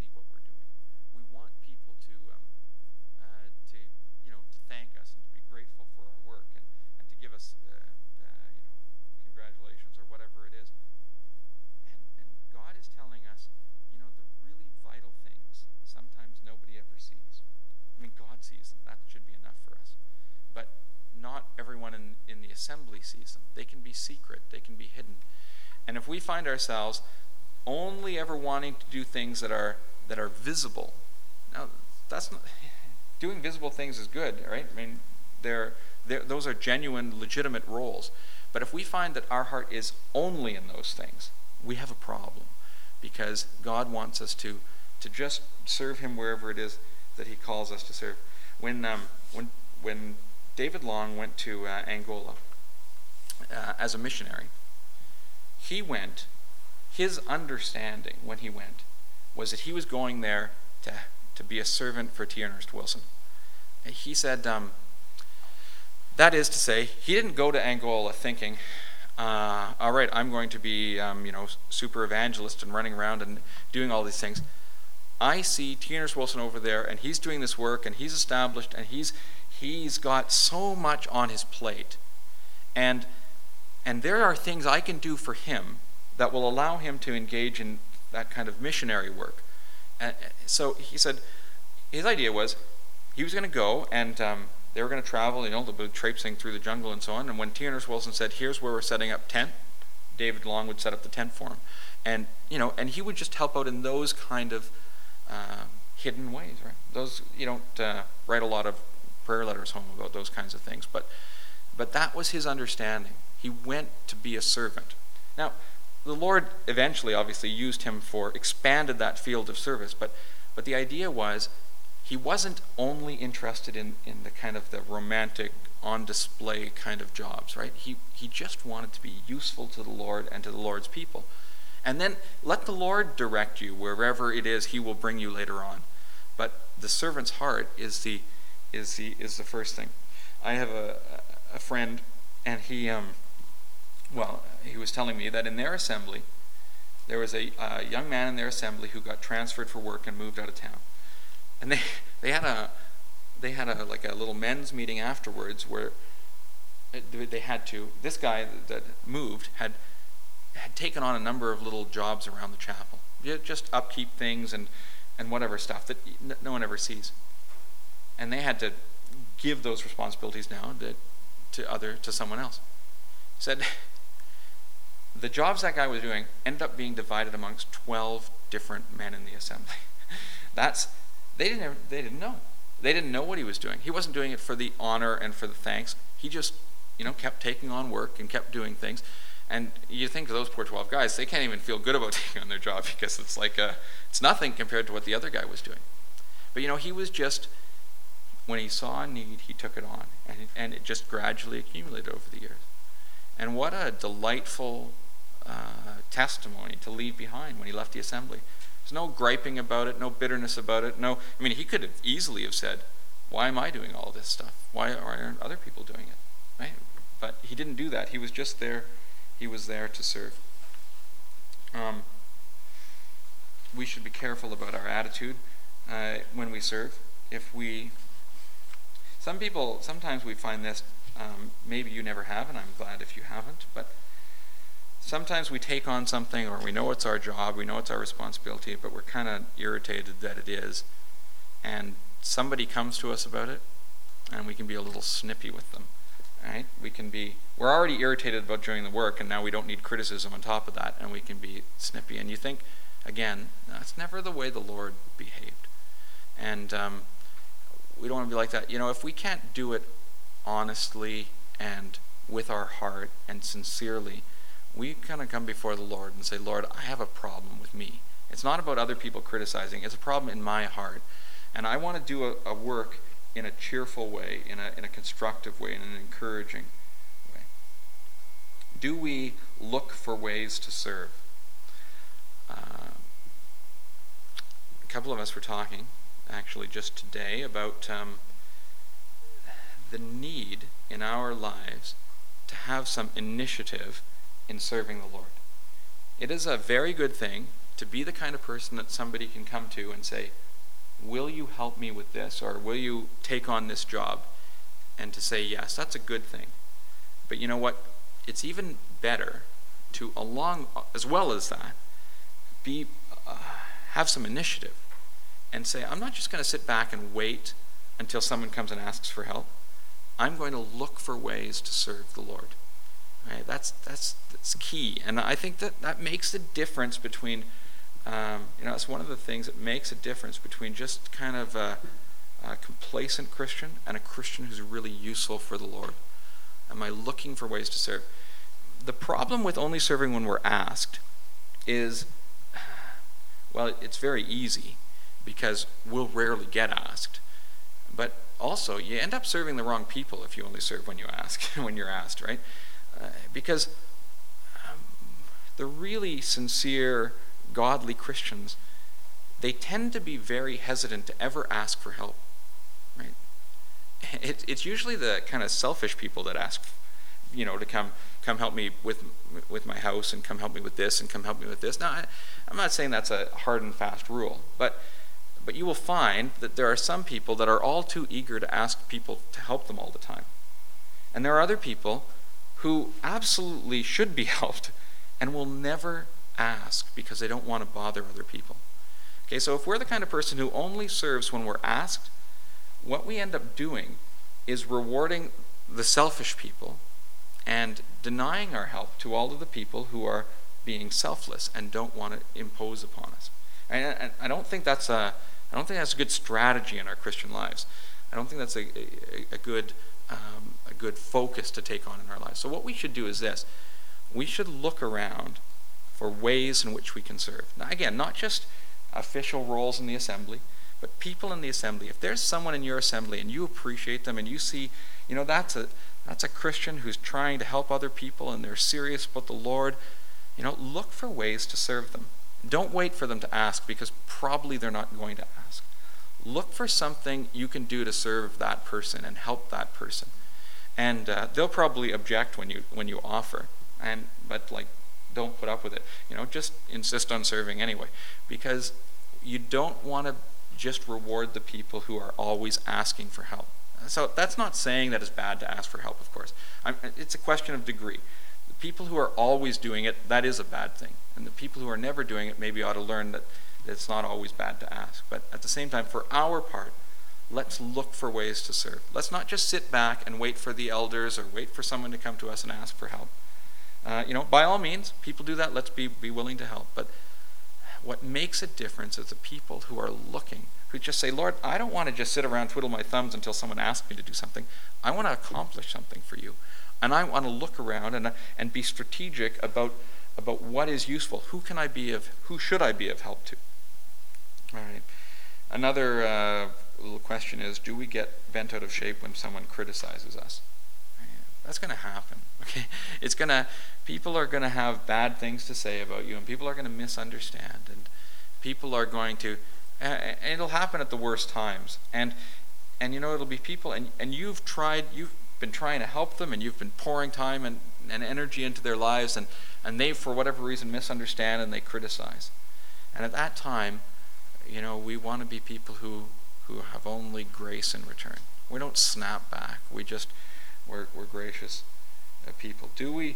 the assembly sees them. They can be secret. They can be hidden. And if we find ourselves only ever wanting to do things that are visible, now that's not, doing visible things is good, right? I mean, those are genuine, legitimate roles. But if we find that our heart is only in those things, we have a problem, because God wants us to just serve him wherever it is that he calls us to serve. When David Long went to Angola as a missionary, his understanding when he went was that he was going there to be a servant for T. Ernest Wilson. He said, that is to say, he didn't go to Angola thinking, all right, I'm going to be super evangelist and running around and doing all these things. I see T. Ernest Wilson over there, and he's doing this work, and he's established, and he's got so much on his plate. And there are things I can do for him that will allow him to engage in that kind of missionary work. So he said, his idea was, he was going to go, and they were going to travel, they'll be traipsing through the jungle and so on. And when T. Ernest Wilson said, here's where we're setting up tent, David Long would set up the tent for him. And he would just help out in those kind of hidden ways, right? Those, you don't write a lot of prayer letters home about those kinds of things, but that was his understanding. He went to be a servant. Now, the Lord eventually, obviously, expanded that field of service, but the idea was, he wasn't only interested in the kind of the romantic, on-display kind of jobs, right? He just wanted to be useful to the Lord and to the Lord's people. And then let the Lord direct you wherever it is he will bring you later on. But the servant's heart is the first thing. I have a friend, and he was telling me that in their assembly, there was a young man in their assembly who got transferred for work and moved out of town. And they had a little men's meeting afterwards where this guy that moved had taken on a number of little jobs around the chapel, just upkeep things and whatever stuff that no one ever sees. And they had to give those responsibilities now to someone else. He said the jobs that guy was doing ended up being divided amongst 12 different men in the assembly. They didn't know. They didn't know what he was doing. He wasn't doing it for the honor and for the thanks. He just, kept taking on work and kept doing things. And you think of those poor 12 guys, they can't even feel good about taking on their job because it's like it's nothing compared to what the other guy was doing. But he was just, when he saw a need, he took it on, and it just gradually accumulated over the years. And what a delightful testimony to leave behind when he left the assembly. There's no griping about it, no bitterness about it. He could have easily have said, why am I doing all this stuff? Why aren't other people doing it? Right? But he didn't do that. He was just there. He was there to serve. We should be careful about our attitude when we serve. Sometimes we find this, maybe you never have, and I'm glad if you haven't, but sometimes we take on something, or we know it's our job, we know it's our responsibility, but we're kind of irritated that it is. And somebody comes to us about it, and we can be a little snippy with them. Right? We're already irritated about doing the work, and now we don't need criticism on top of that, and we can be snippy. And you think, again, that's never the way the Lord behaved. And we don't want to be like that. If we can't do it honestly and with our heart and sincerely, we kind of come before the Lord and say, Lord, I have a problem with me. It's not about other people criticizing. It's a problem in my heart. And I want to do a work in a cheerful way, in a constructive way, in an encouraging way. Do we look for ways to serve? A couple of us were talking, actually just today, about the need in our lives to have some initiative in serving the Lord. It is a very good thing to be the kind of person that somebody can come to and say, will you help me with this, or will you take on this job? And to say yes, that's a good thing. But you know what? It's even better to, as well as that, have some initiative and say, I'm not just going to sit back and wait until someone comes and asks for help. I'm going to look for ways to serve the Lord. Right? That's key. And I think that makes a difference between, it's one of the things that makes a difference between just kind of a complacent Christian and a Christian who's really useful for the Lord. Am I looking for ways to serve? The problem with only serving when we're asked is, well, it's very easy because we'll rarely get asked. But also, you end up serving the wrong people if you only serve when you're asked, right? Because the really sincere, godly Christians, they tend to be very hesitant to ever ask for help, right? It's usually the kind of selfish people that ask, to come help me with my house, and come help me with this, and come help me with this. Now, I'm not saying that's a hard and fast rule, but you will find that there are some people that are all too eager to ask people to help them all the time. And there are other people who absolutely should be helped and will never ask because they don't want to bother other people. Okay, so if we're the kind of person who only serves when we're asked, what we end up doing is rewarding the selfish people and denying our help to all of the people who are being selfless and don't want to impose upon us. And I don't think that's a good strategy in our Christian lives. I don't think that's a good focus to take on in our lives. So what we should do is this: we should look around for ways in which we can serve. Now, again, not just official roles in the assembly, but people in the assembly. If there's someone in your assembly and you appreciate them and you see, that's a Christian who's trying to help other people and they're serious about the Lord, look for ways to serve them. Don't wait for them to ask, because probably they're not going to ask. Look for something you can do to serve that person and help that person. And they'll probably object when you offer, but don't put up with it. Just insist on serving anyway, because you don't want to just reward the people who are always asking for help. So that's not saying that it's bad to ask for help, of course. It's a question of degree. The people who are always doing it, that is a bad thing. And the people who are never doing it maybe ought to learn that it's not always bad to ask. But at the same time, for our part, let's look for ways to serve. Let's not just sit back and wait for the elders or wait for someone to come to us and ask for help. By all means, people do that. Let's be willing to help. But what makes a difference is the people who are looking, who just say, Lord, I don't want to just sit around twiddle my thumbs until someone asks me to do something. I want to accomplish something for you. And I want to look around and be strategic about what is useful. Who should I be of help to? All right. Another little question is, do we get bent out of shape when someone criticizes us? That's going to happen. Okay, people are going to have bad things to say about you, and people are going to misunderstand, and people are going to, and it'll happen at the worst times. And it'll be people, and you've been trying to help them, and you've been pouring time and energy into their lives, and they, for whatever reason, misunderstand and they criticize. And at that time, we want to be people who have only grace in return. We don't snap back. We're gracious people. Do we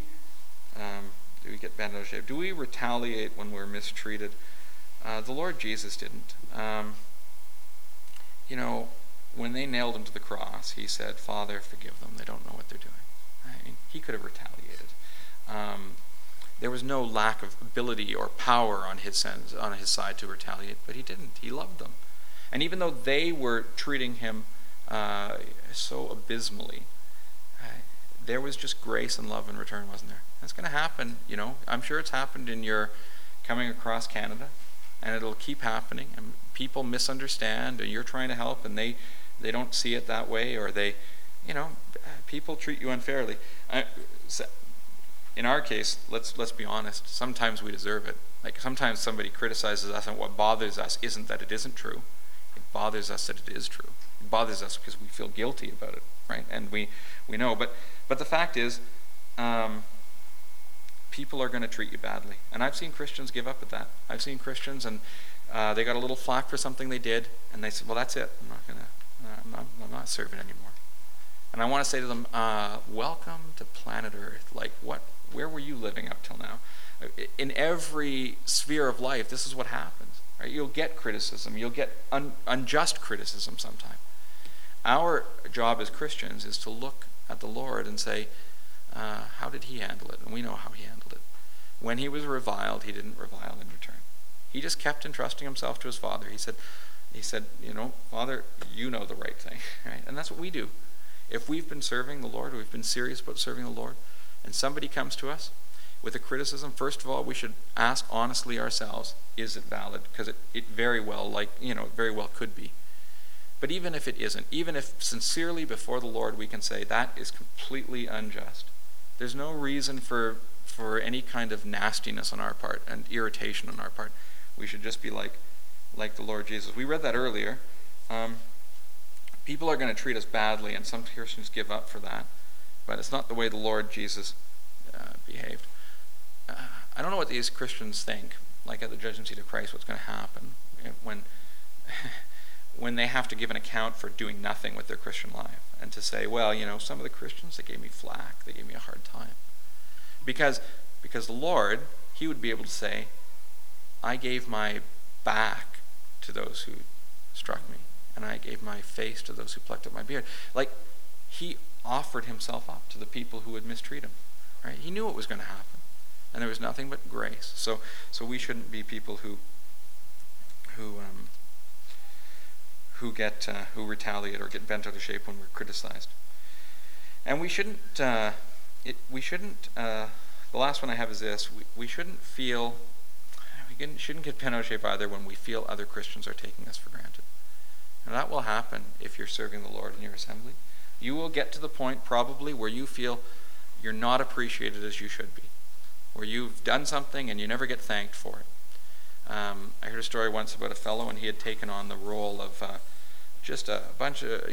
get bent out of shape? Do we retaliate when we're mistreated? The Lord Jesus didn't. When they nailed him to the cross, he said, Father, forgive them. They don't know what they're doing. He could have retaliated. There was no lack of ability or power on his side to retaliate, but he didn't. He loved them. And even though they were treating him so abysmally, there was just grace and love in return, wasn't there? That's going to happen, I'm sure it's happened in your coming across Canada, and it'll keep happening, and people misunderstand, and you're trying to help, and they don't see it that way, or people treat you unfairly. In our case, let's be honest, sometimes we deserve it. Sometimes somebody criticizes us, and what bothers us isn't that it isn't true. It bothers us that it is true. It bothers us because we feel guilty about it, right? And we know. But the fact is, people are going to treat you badly. And I've seen Christians give up at that. I've seen Christians, and they got a little flack for something they did, and they said, well, that's it. I'm not serving anymore. And I want to say to them, welcome to planet Earth. Where were you living up till now? In every sphere of life, this is what happens. Right? You'll get criticism. You'll get unjust criticism sometimes. our job as Christians is to look at the Lord and say, how did he handle it? And we know how he handled it. When he was reviled, he didn't revile in return. He just kept entrusting himself to his Father. He said, Father, you know the right thing, right? And that's what we do. If we've been serving the Lord, we've been serious about serving the Lord, and somebody comes to us with a criticism, first of all, we should ask honestly ourselves, is it valid? Because it very well, very well could be. But even if it isn't, even if sincerely before the Lord we can say that is completely unjust, there's no reason for any kind of nastiness on our part and irritation on our part. We should just be like the Lord Jesus. We read that earlier. People are going to treat us badly, and some Christians give up for that. But it's not the way the Lord Jesus behaved. I don't know what these Christians think, like at the judgment seat of Christ, what's going to happen when they have to give an account for doing nothing with their Christian life, and to say, well, some of the Christians, they gave me flack, they gave me a hard time. Because the Lord, he would be able to say, I gave my back to those who struck me, and I gave my face to those who plucked up my beard. Like, he offered himself up to the people who would mistreat him. Right? He knew what was going to happen, and there was nothing but grace. So we shouldn't be people who retaliate or get bent out of shape when we're criticized. And we shouldn't. The last one I have is this: we shouldn't feel. We shouldn't get bent out of shape either when we feel other Christians are taking us for granted. And that will happen if you're serving the Lord in your assembly. You will get to the point probably where you feel you're not appreciated as you should be, where you've done something and you never get thanked for it. I heard a story once about a fellow, and he had taken on the role of just a bunch of,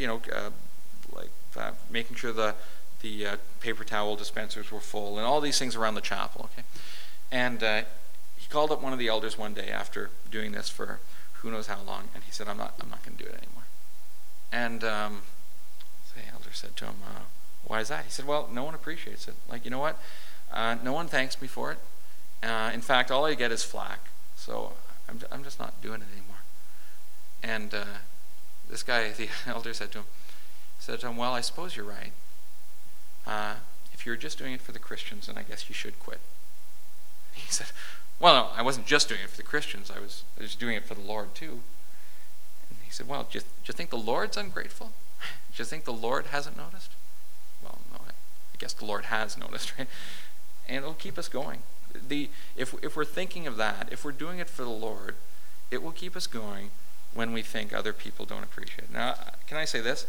making sure the paper towel dispensers were full and all these things around the chapel. Okay, and he called up one of the elders one day after doing this for who knows how long, and he said, "I'm not going to do it anymore." And the elder said to him, "Why is that?" He said, "Well, no one appreciates it. Like, you know what? No one thanks me for it. In fact, all I get is flack. So I'm just not doing it anymore." And this guy, the elder, said to him, "Well, I suppose you're right. If you're just doing it for the Christians, then I guess you should quit." He said, "Well, no, I wasn't just doing it for the Christians. I was doing it for the Lord too." And he said, "Well, do you think the Lord's ungrateful? Do you think the Lord hasn't noticed?" Well, no, I guess the Lord has noticed, right? And it'll keep us going. If we're thinking of that, if we're doing it for the Lord, it will keep us going when we think other people don't appreciate it. Now, can I say this?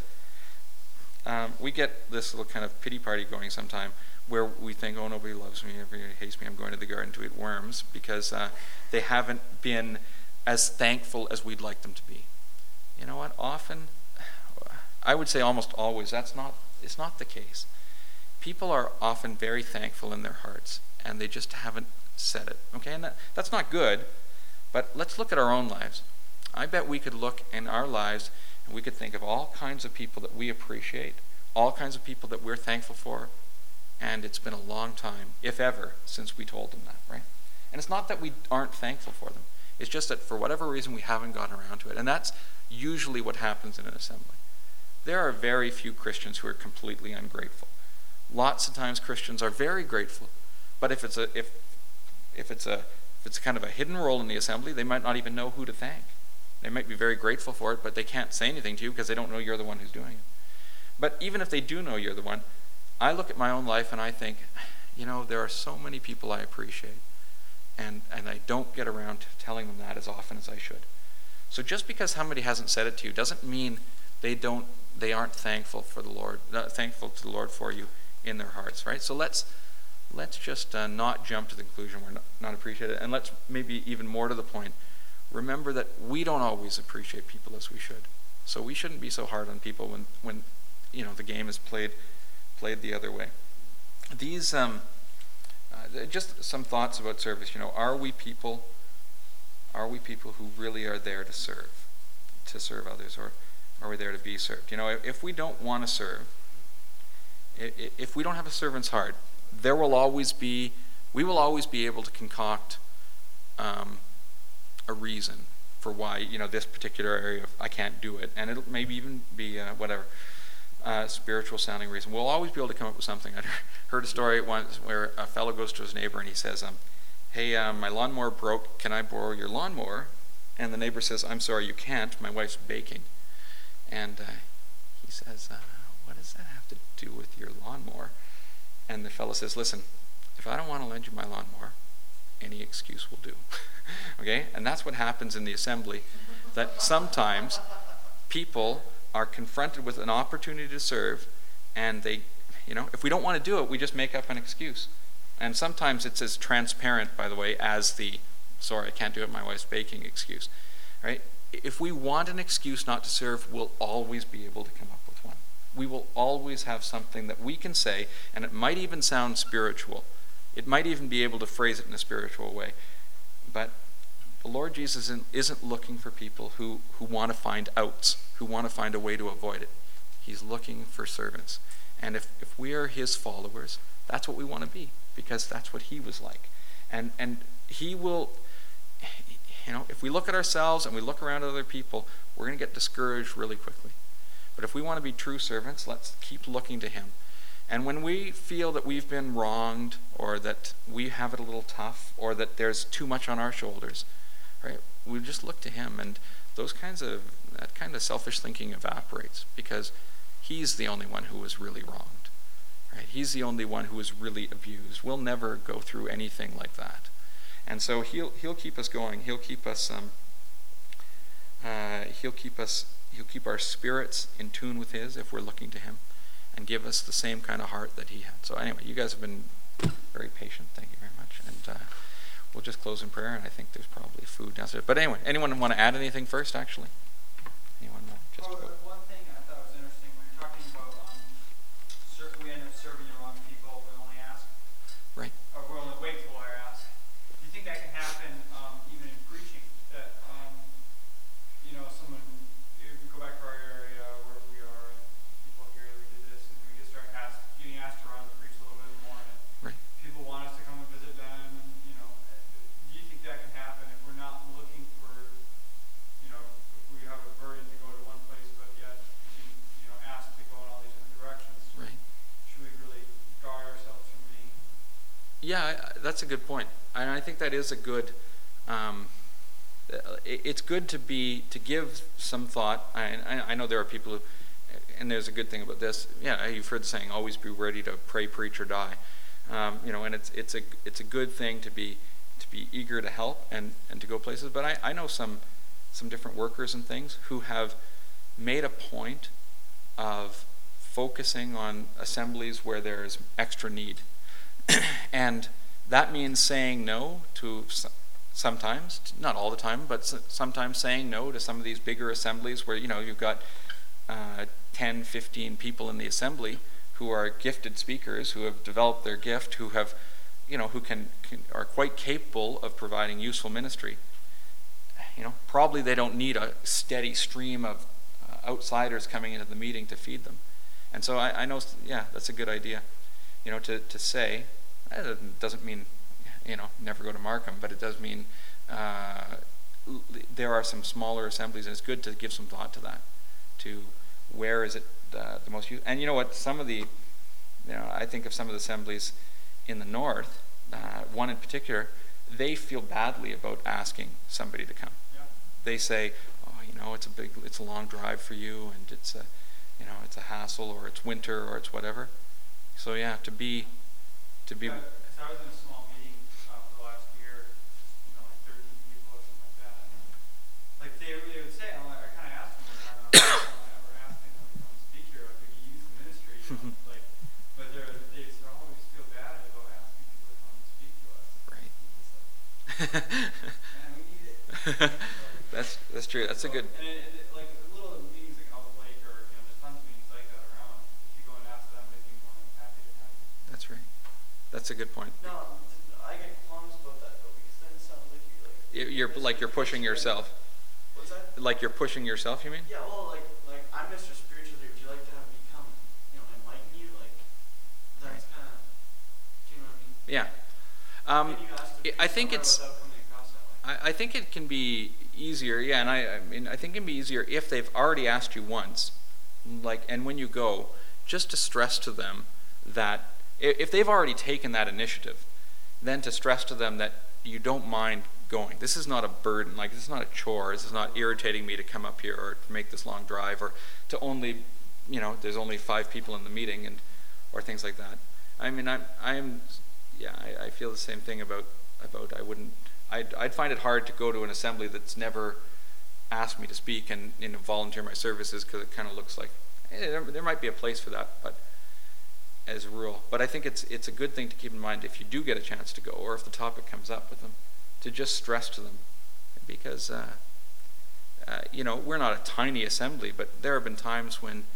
We get this little kind of pity party going sometime where we think, oh, nobody loves me, everybody hates me, I'm going to the garden to eat worms, because they haven't been as thankful as we'd like them to be. You know what? Often, I would say almost always, it's not the case. People are often very thankful in their hearts, and they just haven't said it. Okay, and that's not good, but let's look at our own lives. I bet we could look in our lives and we could think of all kinds of people that we appreciate, all kinds of people that we're thankful for, and it's been a long time, if ever, since we told them that, right? And it's not that we aren't thankful for them. It's just that for whatever reason we haven't gotten around to it, and that's usually what happens in an assembly. There are very few Christians who are completely ungrateful. Lots of times Christians are very grateful, but if it's kind of a hidden role in the assembly, they might not even know who to thank. They might be very grateful for it, but they can't say anything to you because they don't know you're the one who's doing it. But even if they do know you're the one, I look at my own life and I think, there are so many people I appreciate, and I don't get around to telling them that as often as I should. So just because somebody hasn't said it to you doesn't mean they aren't thankful for the Lord, thankful to the Lord for you in their hearts, right? So let's just not jump to the conclusion we're not appreciated, and let's maybe even more to the point, remember that we don't always appreciate people as we should. So we shouldn't be so hard on people when the game is played the other way. These just some thoughts about service. Are we people who really are there to serve others, or are we there to be served? If we don't want to serve, if we don't have a servant's heart, we will always be able to concoct a reason for why, this particular area I can't do it, and it'll maybe even be whatever spiritual sounding reason. We'll always be able to come up with something. I heard a story once where a fellow goes to his neighbor and he says, "Hey, my lawnmower broke. Can I borrow your lawnmower?" And the neighbor says, "I'm sorry, you can't. My wife's baking." And he says, "What does that have to do with your lawnmower?" And the fellow says, "Listen, if I don't want to lend you my lawnmower, any excuse will do." Okay? And that's what happens in the assembly, that sometimes people are confronted with an opportunity to serve, and they, if we don't want to do it, we just make up an excuse. And sometimes it's as transparent, by the way, as the "sorry, I can't do it, my wife's baking" excuse. Right? If we want an excuse not to serve, we'll always be able to come up with one. We will always have something that we can say, and it might even sound spiritual. It might even be able to phrase it in a spiritual way. But the Lord Jesus isn't looking for people who want to find outs, who want to find a way to avoid it. He's looking for servants. And if we are his followers, that's what we want to be, because that's what he was like. And he will, if we look at ourselves and we look around at other people, we're going to get discouraged really quickly. But if we want to be true servants, let's keep looking to him. And when we feel that we've been wronged, or that we have it a little tough, or that there's too much on our shoulders, right, we just look to him, and that kind of selfish thinking evaporates, because he's the only one who was really wronged. Right? He's the only one who was really abused. We'll never go through anything like that. And so he'll keep us going. He'll keep us he'll keep our spirits in tune with his if we're looking to him, and give us the same kind of heart that he had. So anyway, you guys have been very patient. Thank you very much. And we'll just close in prayer, and I think there's probably food downstairs. But anyway, anyone want to add anything first, actually? Anyone? One thing I thought was interesting, when you're talking about we end up serving the wrong people, we only ask. Right. Or we only wait till I ask. Do you think that can happen even in preaching? That, someone, if we go back to our area where we are, and people here, we did this, and we just start getting asked around to preach a little bit more, and Right. people want us to come and visit them, and, do you think that can happen if we're not looking for, if we have a burden to go to one place, but yet, asked to go in all these different directions? Right. Should we really guard ourselves from being? Yeah, that's a good point. And I think that is a good, it's good to give some thought. I know there are people who, and there's a good thing about this. Yeah, you've heard the saying, always be ready to pray, preach, or die. And it's a good thing to be eager to help and to go places. But I know some different workers and things who have made a point of focusing on assemblies where there is extra need. And that means saying no to sometimes, not all the time, but sometimes saying no to some of these bigger assemblies where, you've got 10, 15 people in the assembly who are gifted speakers, who have developed their gift, who have, who are quite capable of providing useful ministry. Probably they don't need a steady stream of outsiders coming into the meeting to feed them. And so I know, that's a good idea, to say, it doesn't mean, never go to Markham, but it does mean there are some smaller assemblies, and it's good to give some thought to that, to where is it the most useful. And you know what, some of the, I think of some of the assemblies in the north, one in particular, they feel badly about asking somebody to come. Yeah. They say, it's a long drive for you, and it's a hassle, or it's winter, or it's whatever. So yeah, to be. So I was in a small meeting for the last year, like 13 people or something like that. And, they would say, I kind of asked them one time, I ever asked them to come speak here, could you use the ministry? But they always feel bad about asking people to come and speak to us. Right. Man, we need it. That's true. That's a good. And like little meetings like Out Lake, or there's tons of meetings like that around. If you go and ask them, they'd be more than happy to have you. That's right. That's a good point. No, I get qualms about that though, because then it sounds like You're pushing yourself. What's that? Like you're pushing yourself, you mean? Yeah, well, like I'm Mr. Spiritual Leader. Would you like to have me come, enlighten you? That's kind of, do you know what I mean? Yeah. Can you ask to I think somewhere it's. without coming across that way? I think it can be easier, yeah, and I mean, I think it can be easier if they've already asked you once, and when you go, just to stress to them that if they've already taken that initiative, then to stress to them that you don't mind going. This is not a burden, this is not a chore, this is not irritating me to come up here or to make this long drive or to only, there's only 5 people in the meeting or things like that. I mean, I feel the same thing about I'd find it hard to go to an assembly that's never asked me to speak and volunteer my services, because it kind of looks like there might be a place for that, but as a rule. But I think it's a good thing to keep in mind if you do get a chance to go, or if the topic comes up with them, to just stress to them, because we're not a tiny assembly, but there have been times when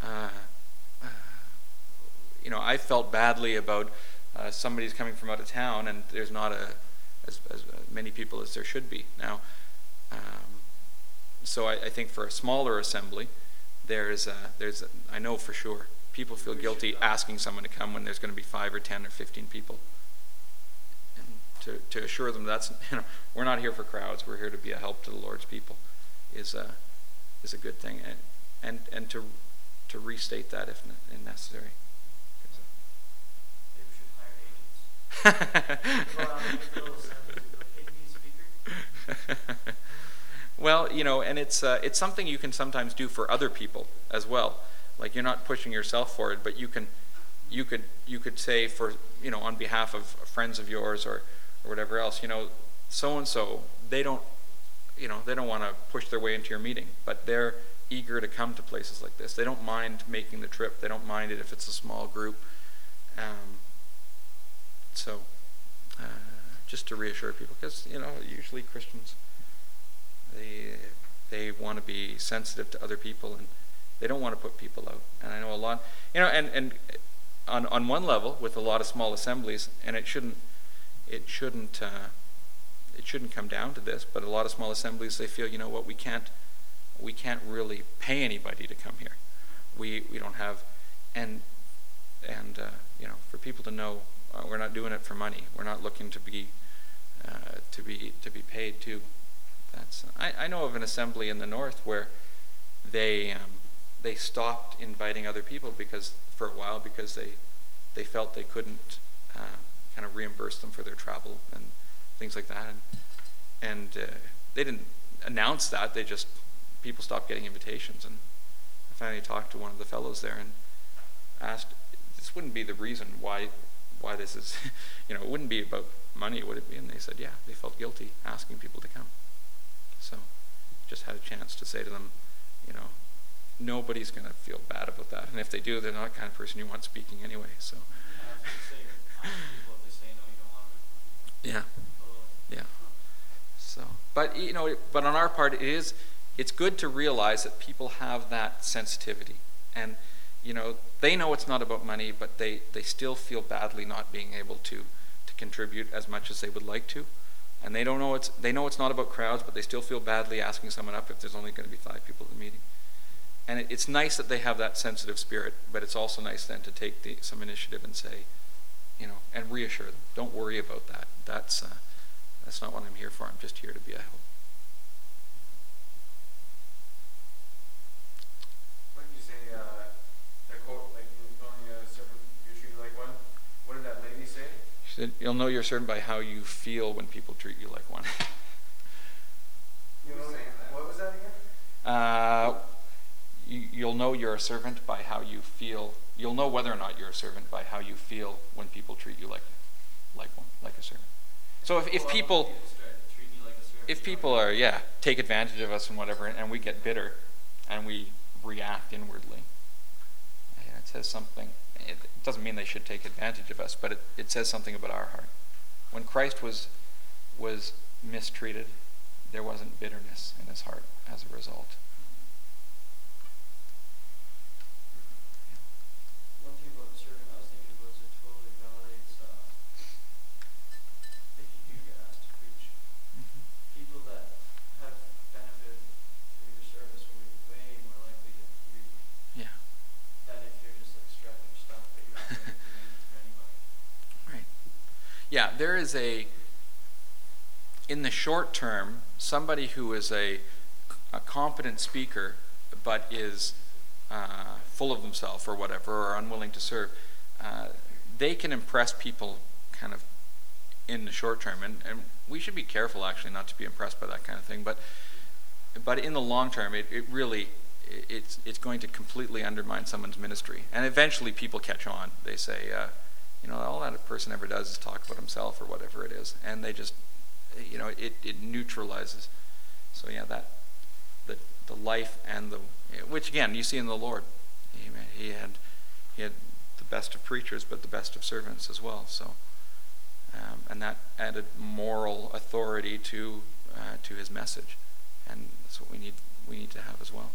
I felt badly about somebody's coming from out of town and there's not as many people as there should be now. So I think for a smaller assembly, I know for sure people feel guilty asking someone to come when there's going to be 5 or 10 or 15 people, and to assure them that's we're not here for crowds, we're here to be a help to the Lord's people is a good thing, and to restate that if necessary. Maybe we should hire agents. Go out and make little assemblies and go, hey, you need a speaker? Well, and it's something you can sometimes do for other people as well. Like, you're not pushing yourself forward, but you could say for on behalf of friends of yours or whatever else, so and so, they don't want to push their way into your meeting, but they're eager to come to places like this. They don't mind making the trip. They don't mind it if it's a small group. So just to reassure people, because usually Christians, they want to be sensitive to other people, and they don't want to put people out. And I know a lot, and on one level with a lot of small assemblies, and it shouldn't come down to this, but a lot of small assemblies, they feel, we can't really pay anybody to come here. We don't have, and for people to know, we're not doing it for money. We're not looking to be paid too. I know of an assembly in the north where they stopped inviting other people for a while because they felt they couldn't kind of reimburse them for their travel and things like that, and they didn't announce that. People stopped getting invitations, and I finally talked to one of the fellows there and asked, this wouldn't be the reason why this is, it wouldn't be about money, would it be? And they said, yeah, they felt guilty asking people to come. So just had a chance to say to them, nobody's going to feel bad about that. And if they do, they're not the kind of person you want speaking anyway. So I was going to say, people, if they say no, you don't want them. yeah. So, but on our part, it's good to realize that people have that sensitivity, and they know it's not about money, but they still feel badly not being able to contribute as much as they would like to. And they know it's not about crowds, but they still feel badly asking someone up if there's only going to be 5 people at the meeting. And it's nice that they have that sensitive spirit, but it's also nice then to take some initiative and say, and reassure them, don't worry about that. That's not what I'm here for. I'm just here to be a help. What did you say, that quote, like, only a servant, you're treated like one? What did that lady say? She said, you'll know you're a servant by how you feel when people treat you like one. What was that again? You'll know you're a servant by how you feel. You'll know whether or not you're a servant by how you feel when people treat you like a servant. So if people are, take advantage of us and whatever, and we get bitter and we react inwardly, it says something. It doesn't mean they should take advantage of us, but it says something about our heart. When Christ was mistreated, there wasn't bitterness in his heart as a result. One thing about serving, I was thinking about is it totally validates if you do get asked to preach. People that have benefited from your service will be way more likely to hear you Yeah. than if you're just like strapping your stuff but you're not going to do anything for anybody. Right. Yeah, there is in the short term, somebody who is a competent speaker but is full of themselves or whatever, or unwilling to serve, they can impress people kind of in the short term, and we should be careful actually not to be impressed by that kind of thing, but in the long term it's going to completely undermine someone's ministry, and eventually people catch on. They say, all that person ever does is talk about himself or whatever it is, and they just, it neutralizes. So yeah, that the life and which again you see in the Lord. He had the best of preachers, but the best of servants as well. So, and that added moral authority to his message, and that's what we need to have as well.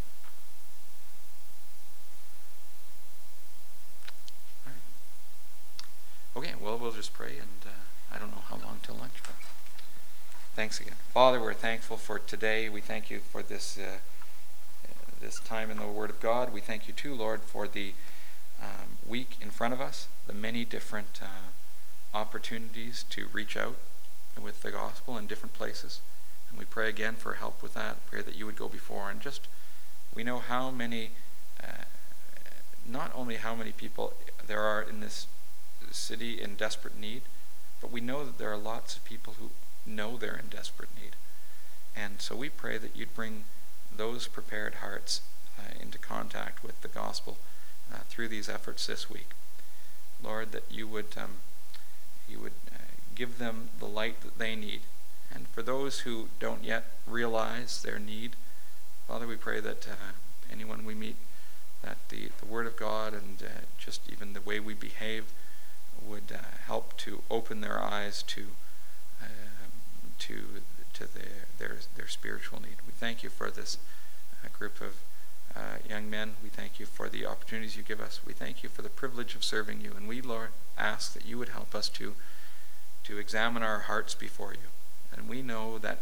All right. Okay, well, we'll just pray, and I don't know how long till lunch, but thanks again, Father. We're thankful for today. We thank you for this time in the Word of God. We thank you too, Lord, for the week in front of us, the many different opportunities to reach out with the gospel in different places. And we pray again for help with that. Pray that you would go before, and just, we know how many, not only how many people there are in this city in desperate need, but we know that there are lots of people who know they're in desperate need. And so we pray that you'd bring those prepared hearts into contact with the gospel through these efforts this week. Lord, that you would give them the light that they need. And for those who don't yet realize their need, Father, we pray that anyone we meet, that the Word of God and just even the way we behave would help to open their eyes to their spiritual need. We thank you for this group of young men. We thank you for the opportunities you give us. We thank you for the privilege of serving you. And we, Lord, ask that you would help us to examine our hearts before you. And we know that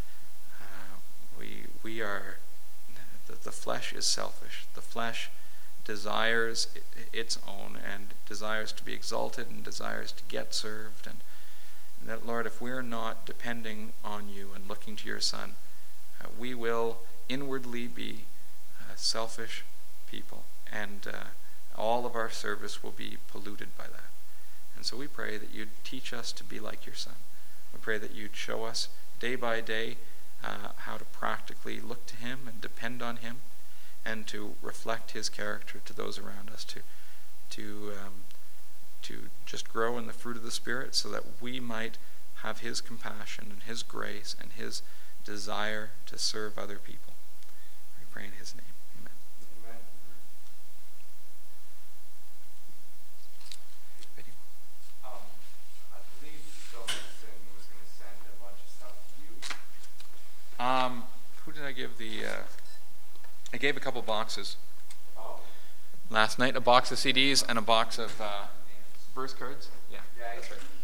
we are, that the flesh is selfish. The flesh desires its own, and desires to be exalted, and desires to get served. And that, Lord, if we're not depending on you and looking to your Son, we will inwardly be selfish people, and all of our service will be polluted by that. And so we pray that you'd teach us to be like your Son. We pray that you'd show us day by day how to practically look to him and depend on him, and to reflect his character to those around us, to just grow in the fruit of the Spirit, so that we might have his compassion and his grace and his desire to serve other people. We pray in his name. Amen. Amen. I believe Phil Nixon was going to send a bunch of stuff to you. Who did I give I gave a couple boxes Oh. last night, a box of CDs and a box of verse cards. Yeah, Yeah, that's right.